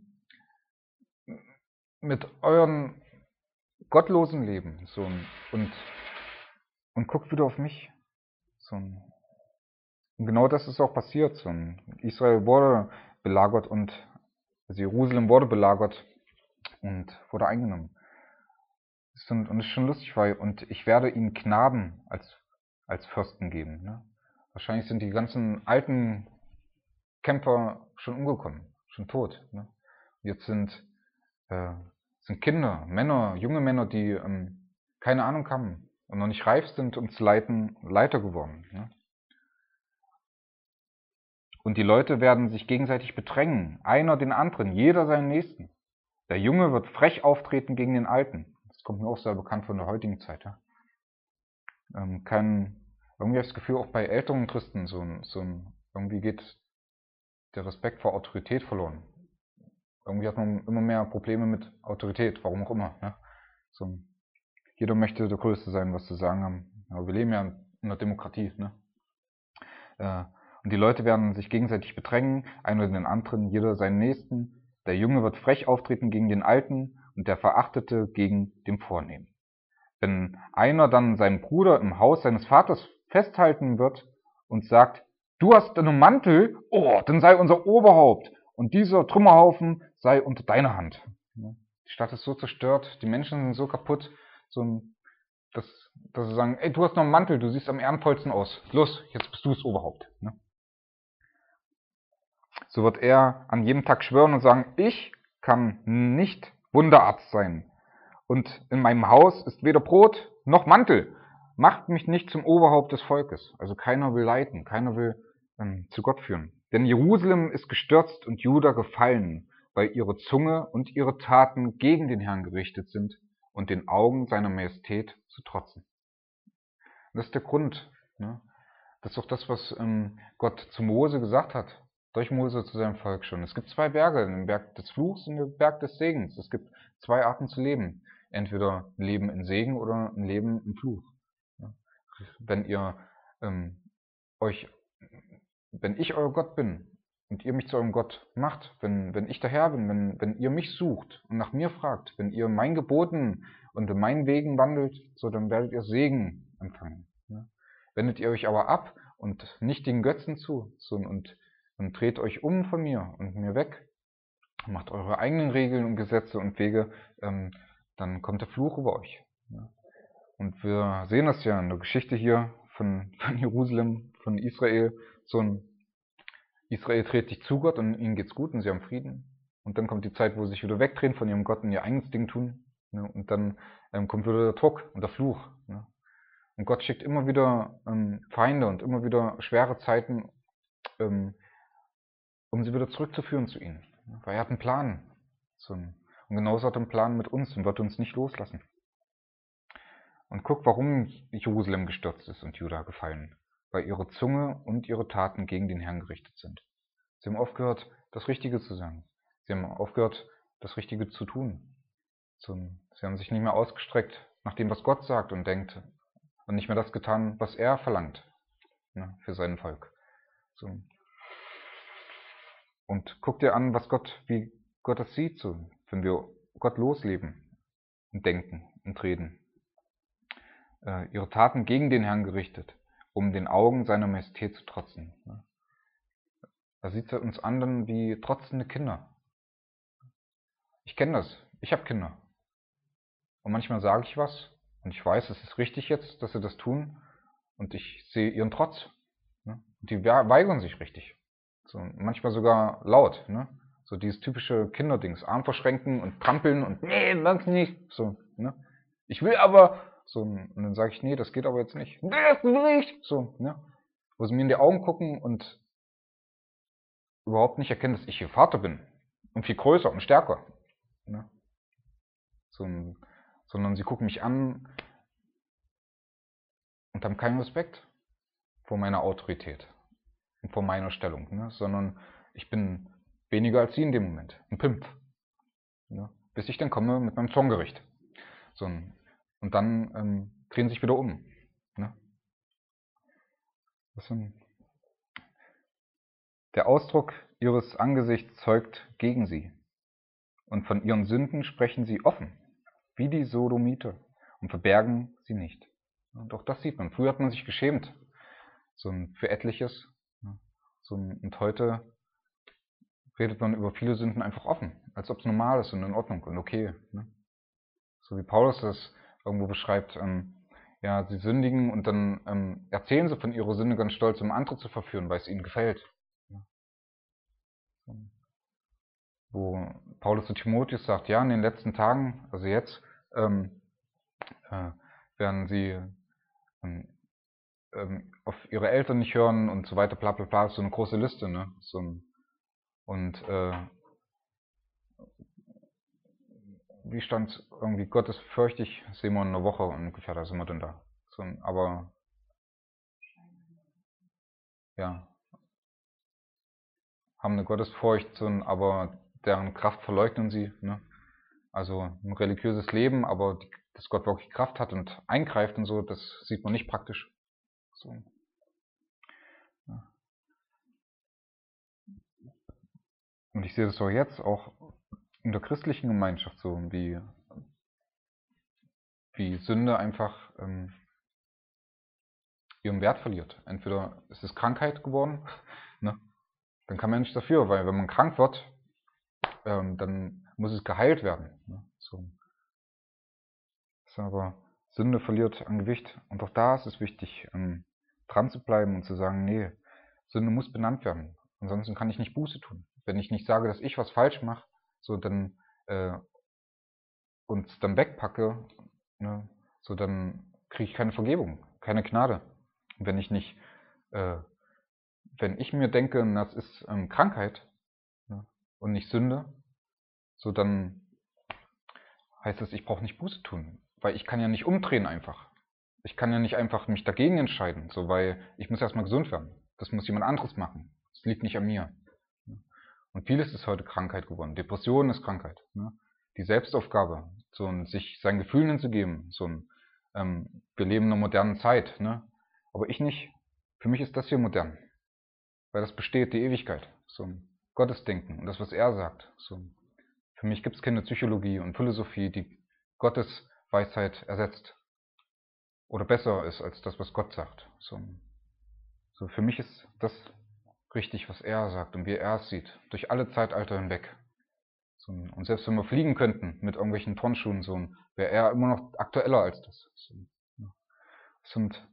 mit euren gottlosen Leben so, und, und guckt wieder auf mich. So, und genau das ist auch passiert. So, Israel wurde belagert und also Jerusalem wurde belagert und wurde eingenommen. Und es ist schon lustig, weil und ich werde ihnen Knaben als, als Fürsten geben. Ne? Wahrscheinlich sind die ganzen alten Kämpfer schon umgekommen, schon tot. Ne? Jetzt sind, äh, sind Kinder, Männer, junge Männer, die ähm, keine Ahnung haben und noch nicht reif sind, um zu leiten, Leiter geworden. Ne? Und die Leute werden sich gegenseitig bedrängen, einer den anderen, jeder seinen Nächsten. Der Junge wird frech auftreten gegen den Alten. Das kommt mir auch sehr bekannt von der heutigen Zeit. Ja? Ähm, kein, irgendwie habe ich das Gefühl, auch bei älteren Christen, so ein, so ein, irgendwie geht der Respekt vor Autorität verloren. Irgendwie hat man immer mehr Probleme mit Autorität, warum auch immer. Ja? So, jeder möchte der Größte sein, was zu sagen haben. Aber wir leben ja in einer Demokratie. Ne? Äh, und die Leute werden sich gegenseitig bedrängen, einer den anderen, jeder seinen Nächsten. Der Junge wird frech auftreten gegen den Alten und der Verachtete gegen den Vornehmen. Wenn einer dann seinen Bruder im Haus seines Vaters festhalten wird und sagt, du hast einen Mantel, oh, dann sei unser Oberhaupt und dieser Trümmerhaufen sei unter deiner Hand. Die Stadt ist so zerstört, die Menschen sind so kaputt, so, dass, dass sie sagen, ey, du hast noch einen Mantel, du siehst am ehrenvollsten aus. Los, jetzt bist du das Oberhaupt. So wird er an jedem Tag schwören und sagen, ich kann nicht Wunderarzt sein. Und in meinem Haus ist weder Brot noch Mantel. Macht mich nicht zum Oberhaupt des Volkes. Also keiner will leiten, keiner will ähm, zu Gott führen. Denn Jerusalem ist gestürzt und Juda gefallen, weil ihre Zunge und ihre Taten gegen den Herrn gerichtet sind und den Augen seiner Majestät zu trotzen. Das ist der Grund. Ne? Das ist auch das, was ähm, Gott zu Mose gesagt hat. Durch Mose zu seinem Volk schon. Es gibt zwei Berge, den Berg des Fluchs und den Berg des Segens. Es gibt zwei Arten zu leben. Entweder ein Leben in Segen oder ein Leben im Fluch. Wenn ihr ähm, euch, wenn ich euer Gott bin und ihr mich zu eurem Gott macht, wenn, wenn ich der Herr bin, wenn, wenn ihr mich sucht und nach mir fragt, wenn ihr meinen Geboten und in meinen Wegen wandelt, so dann werdet ihr Segen empfangen. Wendet ihr euch aber ab und nicht den Götzen zu, so, und und dreht euch um von mir und mir weg, macht eure eigenen Regeln und Gesetze und Wege, ähm, dann kommt der Fluch über euch. Ja. Und wir sehen das ja in der Geschichte hier von, von Jerusalem, von Israel. So ein Israel dreht sich zu Gott und ihnen geht's gut und sie haben Frieden. Und dann kommt die Zeit, wo sie sich wieder wegdrehen von ihrem Gott und ihr eigenes Ding tun. Ne? Und dann ähm, kommt wieder der Druck und der Fluch. Ne? Und Gott schickt immer wieder ähm, Feinde und immer wieder schwere Zeiten, ähm, um sie wieder zurückzuführen zu ihnen. Weil er hat einen Plan. Und genauso hat er einen Plan mit uns und wird uns nicht loslassen. Und guck, warum Jerusalem gestürzt ist und Juda gefallen. Weil ihre Zunge und ihre Taten gegen den Herrn gerichtet sind. Sie haben aufgehört, das Richtige zu sagen. Sie haben aufgehört, das Richtige zu tun. Sie haben sich nicht mehr ausgestreckt nach dem, was Gott sagt und denkt. Und nicht mehr das getan, was er verlangt, ne, für sein Volk. So. Und guck dir an, was Gott, wie Gott das sieht, so, wenn wir Gott losleben und denken und reden. Äh, ihre Taten gegen den Herrn gerichtet, um den Augen seiner Majestät zu trotzen. Da sieht er uns anderen wie trotzende Kinder. Ich kenne das. Ich habe Kinder. Und manchmal sage ich was und ich weiß, es ist richtig jetzt, dass sie das tun und ich sehe ihren Trotz. Ne? Die weigern sich richtig. So, manchmal sogar laut, ne? So dieses typische Kinderdings, Arm verschränken und trampeln und nee, mag's nicht. So, ne? Ich will aber, so, und dann sage ich, nee, das geht aber jetzt nicht. Nee, das will ich. So, ne? Wo sie mir in die Augen gucken und überhaupt nicht erkennen, dass ich ihr Vater bin und viel größer und stärker. Ne? So, sondern sie gucken mich an und haben keinen Respekt vor meiner Autorität und vor meiner Stellung, ne? Sondern ich bin weniger als sie in dem Moment, ein Pimp. Ne? Bis ich dann komme mit meinem Zorngericht. So, und dann ähm, drehen sie sich wieder um. Ne? Das sind, der Ausdruck ihres Angesichts zeugt gegen sie. Und von ihren Sünden sprechen sie offen, wie die Sodomiter, und verbergen sie nicht. Und auch das sieht man. Früher hat man sich geschämt, so für etliches. So, und heute redet man über viele Sünden einfach offen, als ob es normal ist und in Ordnung und okay. Ne? So wie Paulus das irgendwo beschreibt, ähm, ja, sie sündigen und dann ähm, erzählen sie von ihrer Sünde ganz stolz, um andere zu verführen, weil es ihnen gefällt. Ja. So. Wo Paulus zu Timotheus sagt, ja, in den letzten Tagen, also jetzt, ähm, äh, werden sie ähm, ähm, auf ihre Eltern nicht hören und so weiter, bla bla bla, so eine große Liste, ne? So ein, und äh, wie stand irgendwie, Gottes fürchte ich, sehen wir in einer Woche ungefähr, da sind wir dann da. So, aber ja, haben eine Gottesfurcht, so, aber deren Kraft verleugnen sie. Ne? Also ein religiöses Leben, aber die, dass Gott wirklich Kraft hat und eingreift und so, das sieht man nicht praktisch. So. Ja. Und ich sehe das so jetzt auch in der christlichen Gemeinschaft so, wie, wie Sünde einfach ähm, ihren Wert verliert. Entweder ist es Krankheit geworden, ne? Dann kann man nichts dafür, weil wenn man krank wird, ähm, dann muss es geheilt werden. Ne? So. Aber Sünde verliert an Gewicht. Und auch da ist es wichtig, ähm, dran zu bleiben und zu sagen, nee, Sünde muss benannt werden. Ansonsten kann ich nicht Buße tun. Wenn ich nicht sage, dass ich was falsch mache, so dann äh, und dann wegpacke, ne, so dann kriege ich keine Vergebung, keine Gnade. Und wenn ich nicht, äh, wenn ich mir denke, das ist ähm, Krankheit, ne, und nicht Sünde, so dann heißt es, ich brauche nicht Buße tun, weil ich kann ja nicht umdrehen einfach. Ich kann ja nicht einfach mich dagegen entscheiden, so, weil ich muss erstmal gesund werden. Das muss jemand anderes machen. Das liegt nicht an mir. Und vieles ist heute Krankheit geworden. Depression ist Krankheit. Ne? Die Selbstaufgabe, so ein, sich seinen Gefühlen hinzugeben, so ein, ähm, wir leben in einer modernen Zeit, ne? Aber ich nicht. Für mich ist das hier modern, weil das besteht die Ewigkeit, so ein Gottesdenken und das, was er sagt. So. Für mich gibt es keine Psychologie und Philosophie, die Gottes Weisheit ersetzt oder besser ist als das, was Gott sagt. So, so für mich ist das richtig, was er sagt und wie er es sieht, durch alle Zeitalter hinweg. So, und selbst wenn wir fliegen könnten mit irgendwelchen Turnschuhen, so, wäre er immer noch aktueller als das. So, ja. Das sind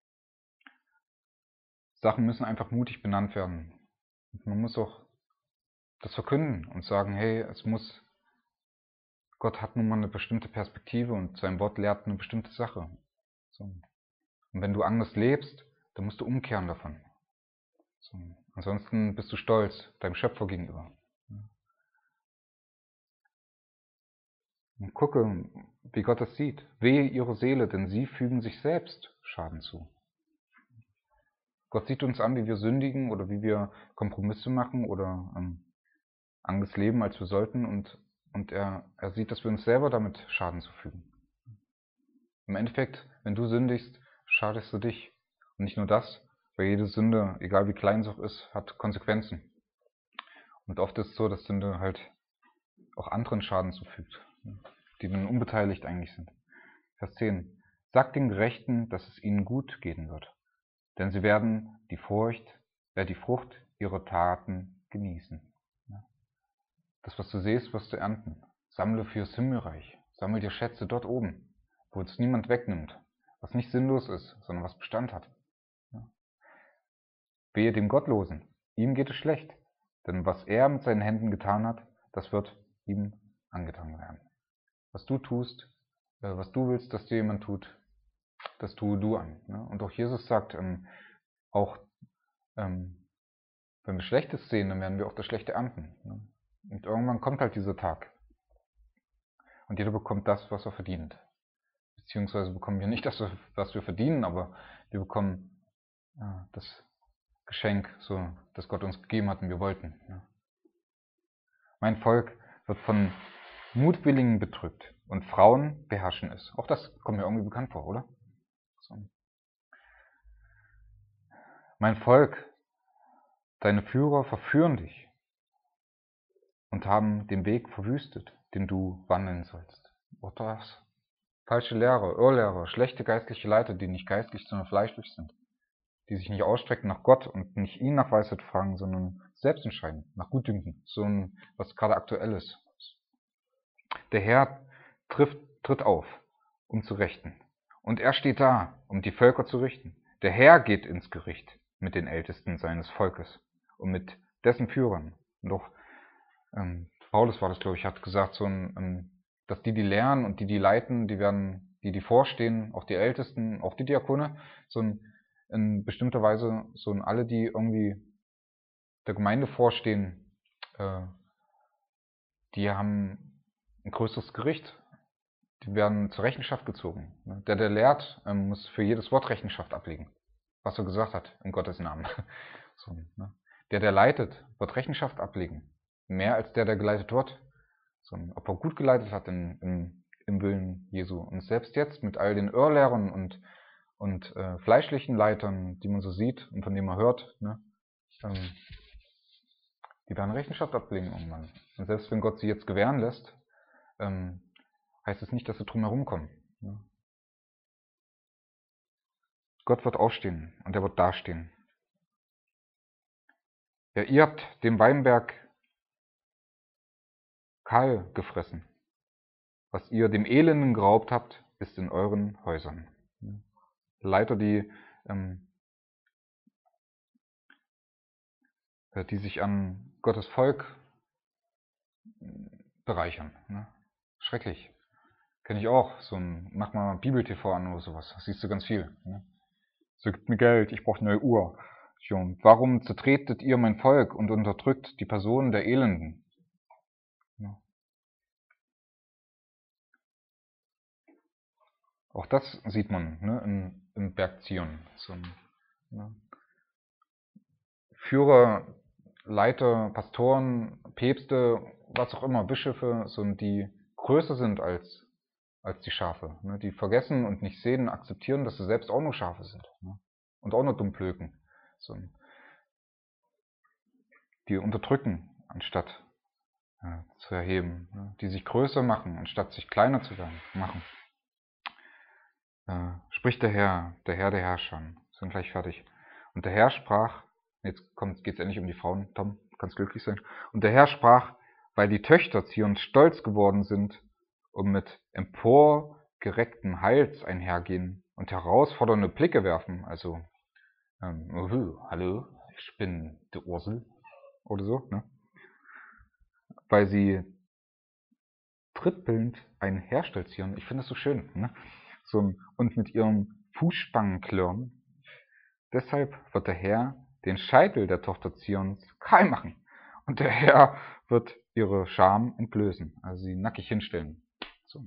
Sachen, müssen einfach mutig benannt werden. Und man muss auch das verkünden und sagen, hey, es muss, Gott hat nun mal eine bestimmte Perspektive und sein Wort lehrt eine bestimmte Sache. So. Und wenn du anders lebst, dann musst du umkehren davon. So. Ansonsten bist du stolz deinem Schöpfer gegenüber. Und gucke, wie Gott das sieht. Wehe ihre Seele, denn sie fügen sich selbst Schaden zu. Gott sieht uns an, wie wir sündigen oder wie wir Kompromisse machen oder ähm, anders leben, als wir sollten. Und, und er, er sieht, dass wir uns selber damit Schaden zufügen. Im Endeffekt, wenn du sündigst, schadest du dich. Und nicht nur das, weil jede Sünde, egal wie klein sie auch ist, hat Konsequenzen. Und oft ist es so, dass Sünde halt auch anderen Schaden zufügt, die dann unbeteiligt eigentlich sind. Vers zehn. Sagt den Gerechten, dass es ihnen gut gehen wird, denn sie werden die Furcht, äh, die Frucht ihrer Taten genießen. Das, was du siehst, wirst du ernten. Sammle fürs Himmelreich. Sammle dir Schätze dort oben, wo es niemand wegnimmt, was nicht sinnlos ist, sondern was Bestand hat. Wehe dem Gottlosen, ihm geht es schlecht, denn was er mit seinen Händen getan hat, das wird ihm angetan werden. Was du tust, äh, was du willst, dass dir jemand tut, das tue du an. Ne? Und auch Jesus sagt, ähm, auch ähm, Wenn wir Schlechtes sehen, dann werden wir auch das Schlechte ernten. Ne? Und irgendwann kommt halt dieser Tag. Und jeder bekommt das, was er verdient. Beziehungsweise bekommen wir nicht das, was wir verdienen, aber wir bekommen ja, das Geschenk, so, das Gott uns gegeben hat und wir wollten. Ja. Mein Volk wird von Mutwilligen bedrückt und Frauen beherrschen es. Auch das kommt mir irgendwie bekannt vor, oder? So. Mein Volk, deine Führer verführen dich und haben den Weg verwüstet, den du wandeln sollst. Auch das. Falsche Lehrer, Irrlehrer, schlechte geistliche Leiter, die nicht geistlich, sondern fleischlich sind. Die sich nicht ausstrecken nach Gott und nicht ihn nach Weisheit fragen, sondern selbst entscheiden, nach Gutdünken. So ein, was gerade aktuell ist. Der Herr trifft, tritt auf, um zu richten. Und er steht da, um die Völker zu richten. Der Herr geht ins Gericht mit den Ältesten seines Volkes und mit dessen Führern. Und auch ähm, Paulus war das, glaube ich, hat gesagt, so ein, ähm, dass die, die lernen und die, die leiten, die werden, die, die vorstehen, auch die Ältesten, auch die Diakone, so ein, in bestimmter Weise, so ein, alle, die irgendwie der Gemeinde vorstehen, äh, die haben ein größeres Gericht. Die werden zur Rechenschaft gezogen. Der, der lehrt, ähm, muss für jedes Wort Rechenschaft ablegen, was er gesagt hat, in Gottes Namen. So, ne? Der, der leitet, wird Rechenschaft ablegen. Mehr als der, der geleitet wird. So, ob er gut geleitet hat in, in, im Willen Jesu. Und selbst jetzt mit all den Irrlehrern und, und äh, fleischlichen Leitern, die man so sieht und von denen man hört, ne, ähm, die werden Rechenschaft ablegen irgendwann. Und selbst wenn Gott sie jetzt gewähren lässt, ähm, heißt es nicht, dass sie drum herum kommen. Ne? Gott wird aufstehen und er wird dastehen. Ja, ihr habt den Weinberg kahl gefressen. Was ihr dem Elenden geraubt habt, ist in euren Häusern. Leiter, die, ähm, die sich an Gottes Volk bereichern. Ne? Schrecklich. Kenne ich auch. So ein, mach mal Bibel-T V an oder sowas. Das siehst du ganz viel. Ne? So, gibt mir Geld, ich brauche eine neue Uhr. Schon. Warum zertretet ihr mein Volk und unterdrückt die Personen der Elenden? Ja. Auch das sieht man, ne, im, im Berg Zion. So, ne. Führer, Leiter, Pastoren, Päpste, was auch immer, Bischöfe, so, die größer sind als, als die Schafe. Ne, die vergessen und nicht sehen und akzeptieren, dass sie selbst auch nur Schafe sind. Ne, und auch nur Dummplöken. So, die unterdrücken, anstatt äh, zu erheben. Ne, die sich größer machen, anstatt sich kleiner zu werden, machen. Äh, spricht der Herr, der Herr der Herrscher. Sind gleich fertig. Und der Herr sprach, jetzt geht es endlich um die Frauen, Tom, kannst glücklich sein. Und der Herr sprach, weil die Töchter Zions stolz geworden sind und mit emporgerecktem Hals einhergehen und herausfordernde Blicke werfen, also, ähm, oh, hallo, ich bin die Ursel, oder so, ne? Weil sie trippelnd einherstolzieren, ich finde das so schön, ne? So, und mit ihren Fußspangen klirren. Deshalb wird der Herr den Scheitel der Tochter Zions kahl machen und der Herr wird ihre Scham entblößen, also sie nackig hinstellen. So.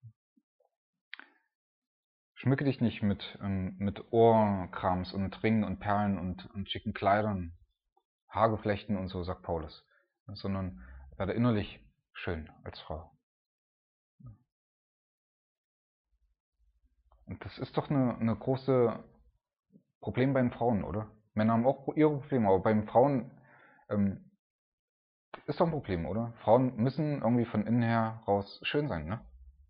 Schmücke dich nicht mit, ähm, mit Ohrkrams und Ringen und Perlen und, und schicken Kleidern, Haargeflechten und so, sagt Paulus, sondern werde innerlich schön als Frau. Und das ist doch eine, eine große Problem bei den Frauen, oder? Männer haben auch ihre Probleme, aber bei den Frauen ähm, ist doch ein Problem, oder? Frauen müssen irgendwie von innen her raus schön sein, ne?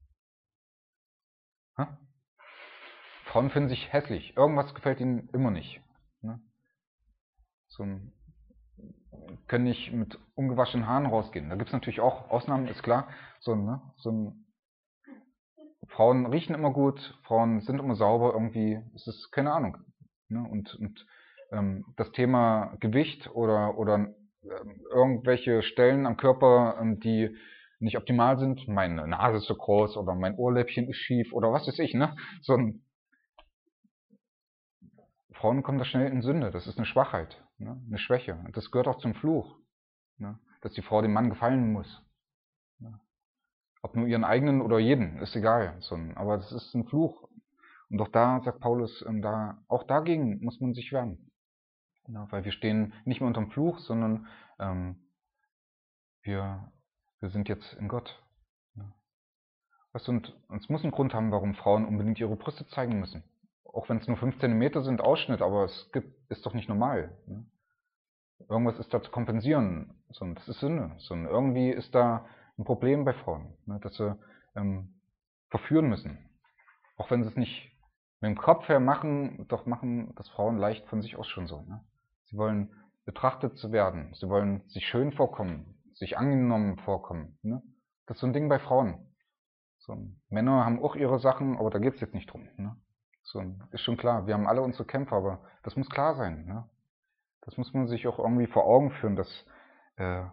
Ha? Frauen finden sich hässlich. Irgendwas gefällt ihnen immer nicht. Ne? So ein, können nicht mit ungewaschenen Haaren rausgehen. Da gibt es natürlich auch Ausnahmen, ist klar. So, ne? So ein, Frauen riechen immer gut, Frauen sind immer sauber irgendwie. Es ist keine Ahnung. Ne? Und, und ähm, das Thema Gewicht oder, oder ähm, irgendwelche Stellen am Körper, ähm, die nicht optimal sind, meine Nase ist so groß oder mein Ohrläppchen ist schief oder was weiß ich, ne? So ein Frauen kommen da schnell in Sünde. Das ist eine Schwachheit, ne? Eine Schwäche. Und das gehört auch zum Fluch, ne? Dass die Frau dem Mann gefallen muss. Ne? Ob nur ihren eigenen oder jeden, ist egal. So, aber das ist ein Fluch. Und auch da sagt Paulus, ähm, da, auch dagegen muss man sich wehren. Ja, weil wir stehen nicht mehr unter dem Fluch, sondern ähm, wir, wir sind jetzt in Gott. Ja. Weißt du, und es muss einen Grund haben, warum Frauen unbedingt ihre Brüste zeigen müssen. Auch wenn es nur fünf Zentimeter sind, Ausschnitt, aber es gibt, ist doch nicht normal. Ne? Irgendwas ist da zu kompensieren. So, das ist Sünde. So, irgendwie ist da ein Problem bei Frauen, ne? Dass sie ähm, verführen müssen. Auch wenn sie es nicht mit dem Kopf her machen, doch machen das Frauen leicht von sich aus schon so. Ne? Sie wollen betrachtet zu werden. Sie wollen sich schön vorkommen, sich angenommen vorkommen. Ne? Das ist so ein Ding bei Frauen. So, Männer haben auch ihre Sachen, aber da geht es jetzt nicht drum. Ne? So, ist schon klar, wir haben alle unsere Kämpfe, aber das muss klar sein. Ne? Das muss man sich auch irgendwie vor Augen führen. Dass, äh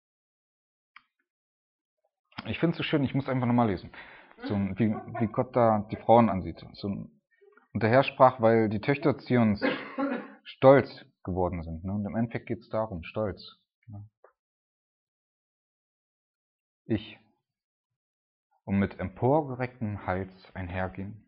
ich finde es so schön, ich muss einfach nochmal lesen, so, wie, wie Gott da die Frauen ansieht. So, und der Herr sprach, weil die Töchter Zions stolz geworden sind. Ne? Und im Endeffekt geht es darum, Stolz. Ne? Ich, um mit emporgerecktem Hals einhergehen,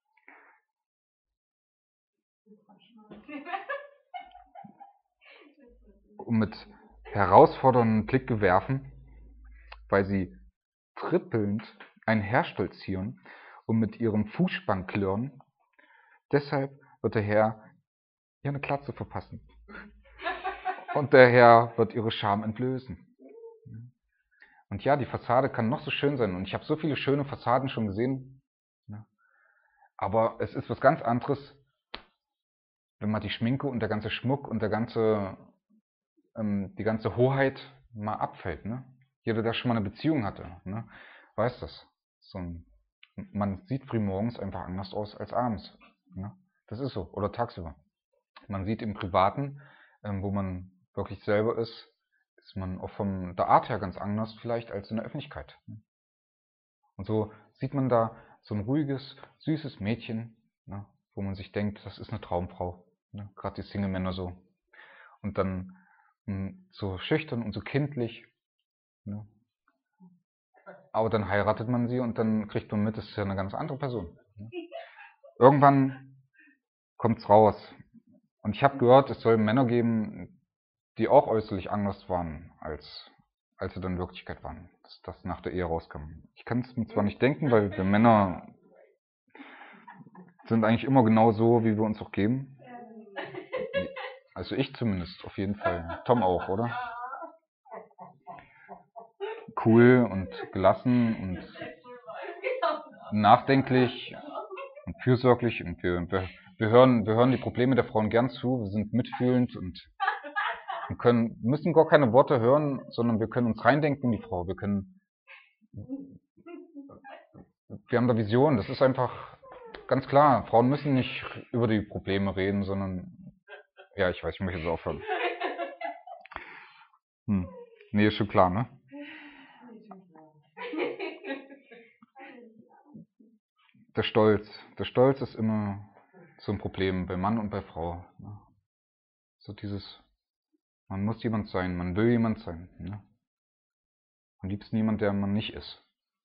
um mit herausfordernden Blick gewerfen, weil sie trippelnd einherstolzieren und mit ihrem Fußspann klirren. Deshalb wird der Herr ihr eine Glatze verpassen. Und der Herr wird ihre Scham entblößen. Und ja, die Fassade kann noch so schön sein. Und ich habe so viele schöne Fassaden schon gesehen. Aber es ist was ganz anderes, wenn mal die Schminke und der ganze Schmuck und der ganze, ähm, die ganze Hoheit mal abfällt. Ne? Jeder, der schon mal eine Beziehung hatte, ne, weiß das. So ein, man sieht frühmorgens einfach anders aus als abends. Ne? Das ist so. Oder tagsüber. Man sieht im Privaten, ähm, wo man wirklich selber ist, ist man auch von der Art her ganz anders vielleicht als in der Öffentlichkeit. Und so sieht man da so ein ruhiges, süßes Mädchen, ne, wo man sich denkt, das ist eine Traumfrau. Ne, gerade die Single-Männer so. Und dann mh, so schüchtern und so kindlich. Ne. Aber dann heiratet man sie und dann kriegt man mit, das ist ja eine ganz andere Person. Ne. Irgendwann kommt's raus. Und ich habe gehört, es soll Männer geben, die auch äußerlich anders waren, als, als sie dann in Wirklichkeit waren. Dass das nach der Ehe rauskam. Ich kann es mir zwar nicht denken, weil wir Männer sind eigentlich immer genau so, wie wir uns auch geben. Also ich zumindest, auf jeden Fall. Tom auch, oder? Cool und gelassen und nachdenklich und fürsorglich. Und wir, wir, wir, hören, wir hören die Probleme der Frauen gern zu. Wir sind mitfühlend und wir können, müssen gar keine Worte hören, sondern wir können uns reindenken in die Frau. Wir können, wir haben da Vision. Das ist einfach ganz klar. Frauen müssen nicht über die Probleme reden, sondern, ja, ich weiß, ich möchte jetzt aufhören. Hm. Nee, ist schon klar, ne? Der Stolz. Der Stolz ist immer so ein Problem bei Mann und bei Frau. Ne? So dieses, man muss jemand sein, man will jemand sein. Ne? Am liebsten jemand, der man nicht ist.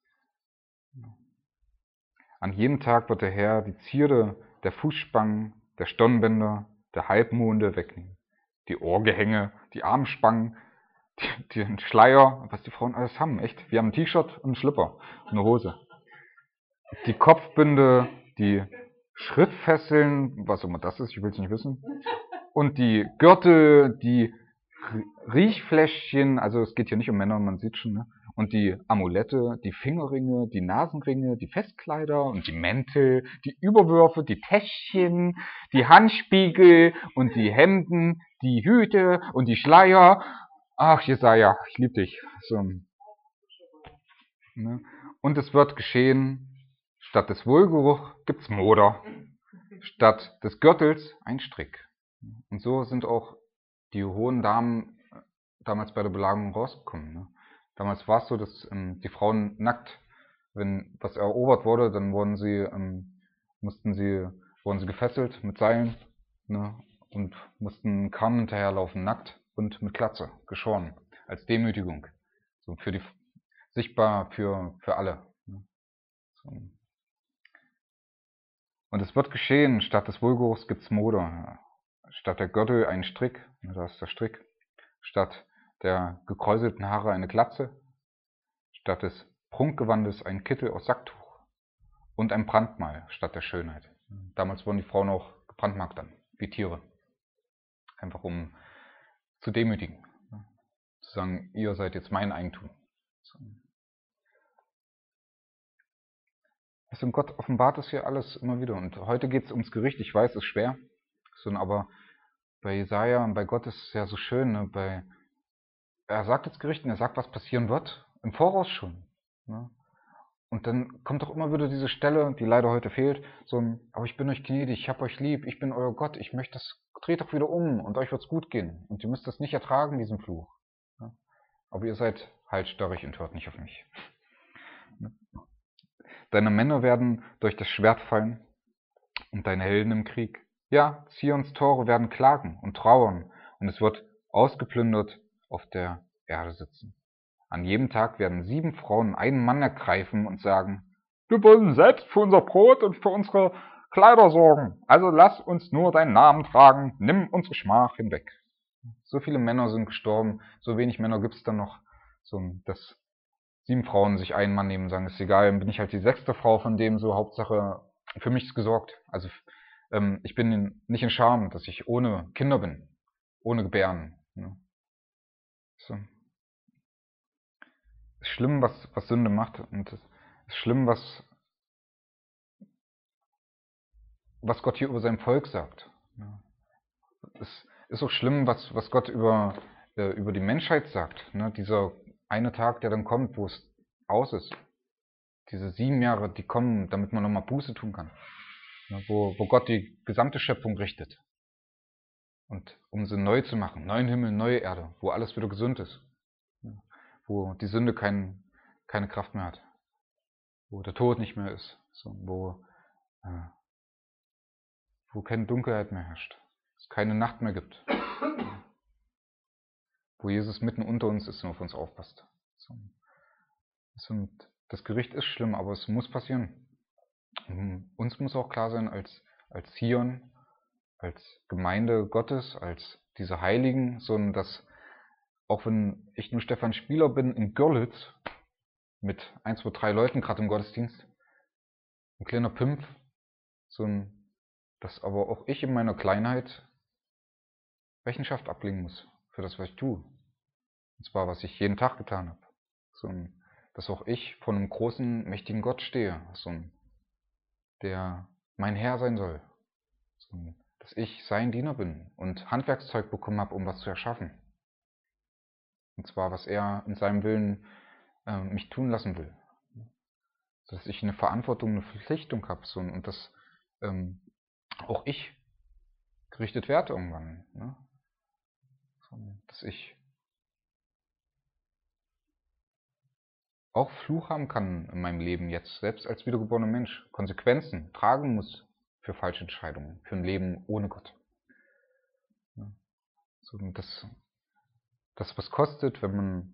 An jedem Tag wird der Herr die Zierde der Fußspangen, der Stirnbänder, der Halbmonde wegnehmen. Die Ohrgehänge, die Armspangen, die, den Schleier, was die Frauen alles haben, echt. Wir haben ein T-Shirt und einen Schlipper und eine Hose. Die Kopfbinde, die Schrittfesseln, was auch immer das ist, ich will es nicht wissen. Und die Gürtel, die Riechfläschchen, also es geht hier nicht um Männer, man sieht schon, ne? Und die Amulette, die Fingerringe, die Nasenringe, die Festkleider und die Mäntel, die Überwürfe, die Täschchen, die Handspiegel und die Hemden, die Hüte und die Schleier. Ach, Jesaja, ich lieb dich. So. Ne? Und es wird geschehen, statt des Wohlgeruch gibt's Moder, statt des Gürtels ein Strick. Und so sind auch die hohen Damen damals bei der Belagerung rausgekommen. Ne? Damals war es so, dass ähm, die Frauen nackt, wenn was erobert wurde, dann wurden sie, ähm, mussten sie, wurden sie gefesselt mit Seilen. ne, und mussten Kamm hinterherlaufen, nackt und mit Glatze, geschoren, als Demütigung, so für die, sichtbar für, für alle. Ne. So. Und es wird geschehen, statt des Wohlgeruchs gibt's Mode, statt der Gürtel ein Strick, ne, da ist der Strick, statt der gekräuselten Haare eine Glatze, statt des Prunkgewandes ein Kittel aus Sacktuch und ein Brandmal statt der Schönheit. Damals wurden die Frauen auch gebrandmarkt dann, wie Tiere. Einfach um zu demütigen. Zu sagen, ihr seid jetzt mein Eigentum. Also Gott offenbart das hier alles immer wieder. Und heute geht es ums Gericht. Ich weiß, es ist schwer. Aber bei Jesaja und bei Gott ist es ja so schön. Ne? Bei, er sagt jetzt Gericht und er sagt, was passieren wird. Im Voraus schon. Ne? Und dann kommt doch immer wieder diese Stelle, die leider heute fehlt, so ein, aber ich bin euch gnädig, ich hab euch lieb, ich bin euer Gott, ich möchte das, dreht doch wieder um und euch wird's gut gehen. Und ihr müsst das nicht ertragen, diesen Fluch. Ja? Aber ihr seid halsstarrig und hört nicht auf mich. Deine Männer werden durch das Schwert fallen und deine Helden im Krieg. Ja, Zions Tore werden klagen und trauern und es wird ausgeplündert auf der Erde sitzen. An jedem Tag werden sieben Frauen einen Mann ergreifen und sagen, wir wollen selbst für unser Brot und für unsere Kleider sorgen. Also lass uns nur deinen Namen tragen, nimm unsere Schmach hinweg. So viele Männer sind gestorben, so wenig Männer gibt es dann noch, so, dass sieben Frauen sich einen Mann nehmen und sagen, ist egal, dann bin ich halt die sechste Frau von dem, so Hauptsache, für mich ist gesorgt. Also ähm, ich bin nicht in Scham, dass ich ohne Kinder bin, ohne Gebären. Ne? So. Es ist schlimm, was, was Sünde macht und es ist schlimm, was, was Gott hier über sein Volk sagt. Es ist auch schlimm, was, was Gott über, äh, über die Menschheit sagt. Ne? Dieser eine Tag, der dann kommt, wo es aus ist. Diese sieben Jahre, die kommen, damit man nochmal Buße tun kann. Ne? Wo, wo Gott die gesamte Schöpfung richtet. Und um sie neu zu machen, neuen Himmel, neue Erde, wo alles wieder gesund ist. Ne? Wo die Sünde kein, keine Kraft mehr hat. Wo der Tod nicht mehr ist. So, wo, äh, wo keine Dunkelheit mehr herrscht. Es keine Nacht mehr gibt. Wo Jesus mitten unter uns ist und auf uns aufpasst. So. Und das Gericht ist schlimm, aber es muss passieren. Und uns muss auch klar sein, als, als Zion, als Gemeinde Gottes, als diese Heiligen, sondern dass, auch wenn ich nur Stefan Spieler bin in Görlitz, mit ein, zwei, drei Leuten gerade im Gottesdienst, ein kleiner Pimp, so ein, dass aber auch ich in meiner Kleinheit Rechenschaft ablegen muss für das, was ich tue. Und zwar, was ich jeden Tag getan habe. So ein, dass auch ich vor einem großen, mächtigen Gott stehe, so ein, der mein Herr sein soll. So ein, dass ich sein Diener bin und Handwerkszeug bekommen habe, um was zu erschaffen. Und zwar, was er in seinem Willen äh, mich tun lassen will. Dass ich eine Verantwortung, eine Verpflichtung habe, so, und dass ähm, auch ich gerichtet werde irgendwann. Ne? So, dass ich auch Fluch haben kann in meinem Leben jetzt, selbst als wiedergeborener Mensch, Konsequenzen tragen muss für falsche Entscheidungen, für ein Leben ohne Gott. Ja. So, das, das, was kostet, wenn man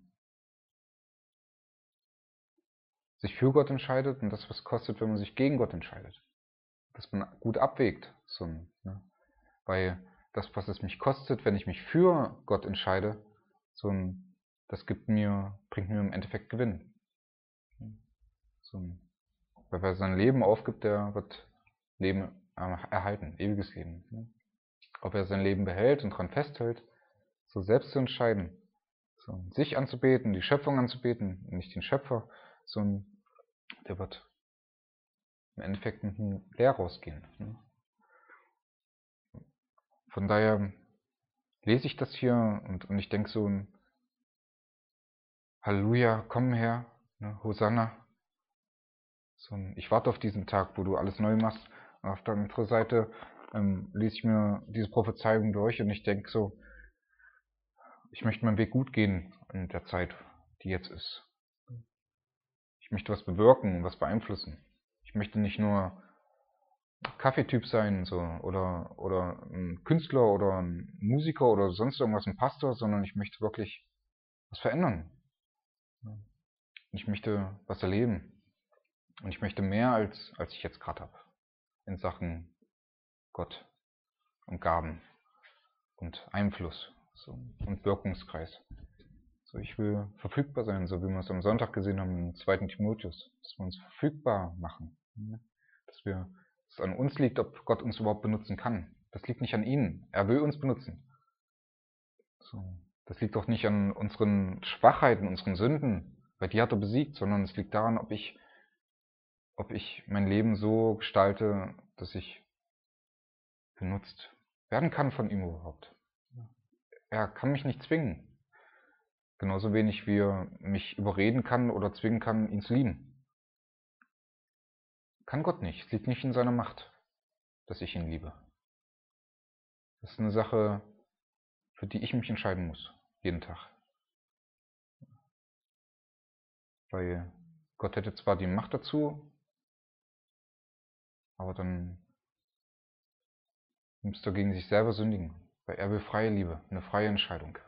sich für Gott entscheidet, und das, was kostet, wenn man sich gegen Gott entscheidet. Dass man gut abwägt. So, ne? Weil das, was es mich kostet, wenn ich mich für Gott entscheide, so, das gibt mir, bringt mir im Endeffekt Gewinn. So, weil wer sein Leben aufgibt, der wird Leben erhalten, ewiges Leben. Ob er sein Leben behält und daran festhält, so selbst zu entscheiden, so sich anzubeten, die Schöpfung anzubeten, nicht den Schöpfer, so der wird im Endeffekt mit einem leer rausgehen. Von daher lese ich das hier und, und ich denke so, Halleluja, komm her, ne, Hosanna. So, ich warte auf diesen Tag, wo du alles neu machst. Und auf der anderen Seite ähm, lese ich mir diese Prophezeiung durch und ich denke so, ich möchte meinen Weg gut gehen in der Zeit, die jetzt ist. Ich möchte was bewirken und was beeinflussen. Ich möchte nicht nur Kaffeetyp sein, so, oder, oder ein Künstler oder ein Musiker oder sonst irgendwas, ein Pastor, sondern ich möchte wirklich was verändern. Ich möchte was erleben. Und ich möchte mehr, als, als ich jetzt gerade habe. In Sachen Gott und Gaben und Einfluss so, und Wirkungskreis. So, ich will verfügbar sein, so wie wir es am Sonntag gesehen haben im zweiten Timotheus. Dass wir uns verfügbar machen. Dass wir, dass es an uns liegt, ob Gott uns überhaupt benutzen kann. Das liegt nicht an ihnen. Er will uns benutzen. So, das liegt auch nicht an unseren Schwachheiten, unseren Sünden, weil die hat er besiegt, sondern es liegt daran, ob ich, ob ich mein Leben so gestalte, dass ich benutzt werden kann von ihm überhaupt. Er kann mich nicht zwingen. Genauso wenig wie er mich überreden kann oder zwingen kann, ihn zu lieben. Kann Gott nicht. Es liegt nicht in seiner Macht, dass ich ihn liebe. Das ist eine Sache, für die ich mich entscheiden muss. Jeden Tag. Weil Gott hätte zwar die Macht dazu, aber dann müsste er gegen sich selber sündigen. Weil er will freie Liebe, eine freie Entscheidung.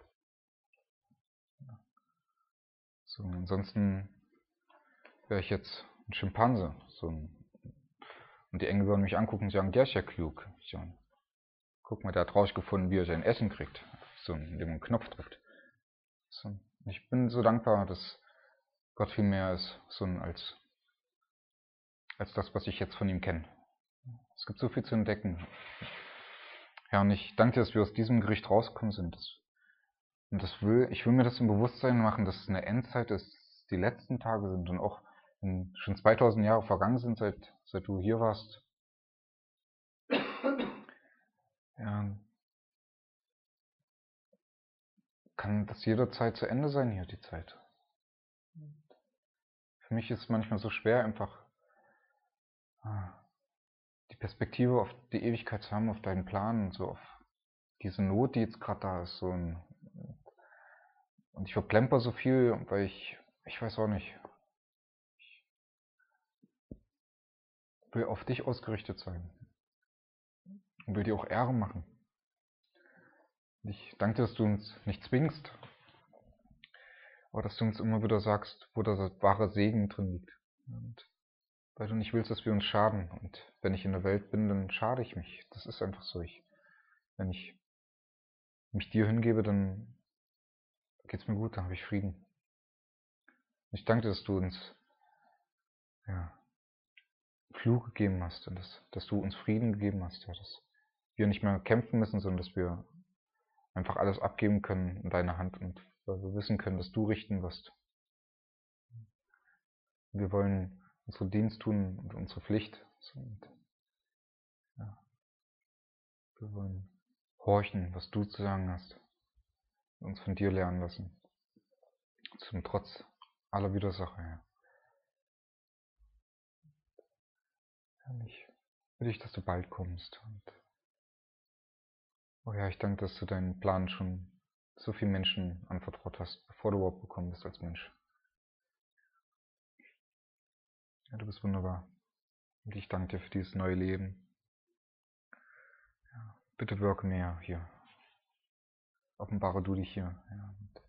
So, ansonsten wäre ich jetzt ein Schimpanse. So ein, und die Engel würden mich angucken und sagen, der ist ja klug. Ich sage, guck mal, der hat rausgefunden, wie er sein Essen kriegt. So, indem man einen Knopf drückt. So, ich bin so dankbar, dass Gott viel mehr ist so als, als das, was ich jetzt von ihm kenne. Es gibt so viel zu entdecken. Ja, und ich danke dir, dass wir aus diesem Gericht rausgekommen sind. Und das will, ich will mir das im Bewusstsein machen, dass es eine Endzeit ist, die letzten Tage sind und auch wenn schon zweitausend Jahre vergangen sind, seit, seit du hier warst. Ja, kann das jederzeit zu Ende sein hier, die Zeit. Für mich ist es manchmal so schwer, einfach die Perspektive auf die Ewigkeit zu haben, auf deinen Plan und so auf diese Not, die jetzt gerade da ist. So ein, und ich verplemper so viel, weil ich, ich weiß auch nicht, ich will auf dich ausgerichtet sein und will dir auch Ehre machen. Ich danke dir, dass du uns nicht zwingst, aber dass du uns immer wieder sagst, wo der wahre Segen drin liegt. Und weil du nicht willst, dass wir uns schaden. Und wenn ich in der Welt bin, dann schade ich mich. Das ist einfach so. Ich, wenn ich mich dir hingebe, dann geht's mir gut, dann habe ich Frieden. Ich danke dir, dass du uns ja, Flug gegeben hast und dass, dass du uns Frieden gegeben hast. Ja, dass wir nicht mehr kämpfen müssen, sondern dass wir einfach alles abgeben können in deine Hand und weil wir wissen können, dass du richten wirst. Wir wollen unseren Dienst tun und unsere Pflicht. Und, ja, wir wollen horchen, was du zu sagen hast. Uns von dir lernen lassen. Zum Trotz aller Widersacher. Ja. Ich bitte dich, dass du bald kommst. Und, oh ja, ich danke, dass du deinen Plan schon so vielen Menschen anvertraut hast, bevor du überhaupt gekommen bist als Mensch. Ja, du bist wunderbar. Und ich danke dir für dieses neue Leben. Ja, bitte wirke mehr hier. Offenbare du dich hier. Ja, und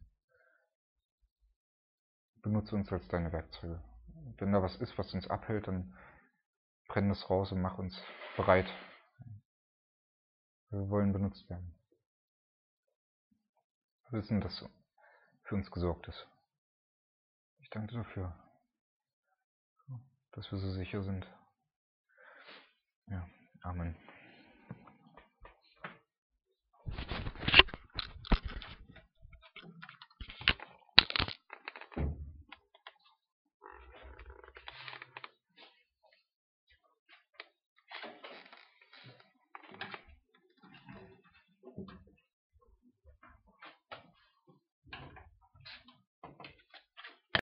benutze uns als deine Werkzeuge. Wenn da was ist, was uns abhält, dann brenn es raus und mach uns bereit. Wir wollen benutzt werden. Wir wissen, dass für uns gesorgt ist. Ich danke dir dafür, dass wir so sicher sind. Ja, Amen.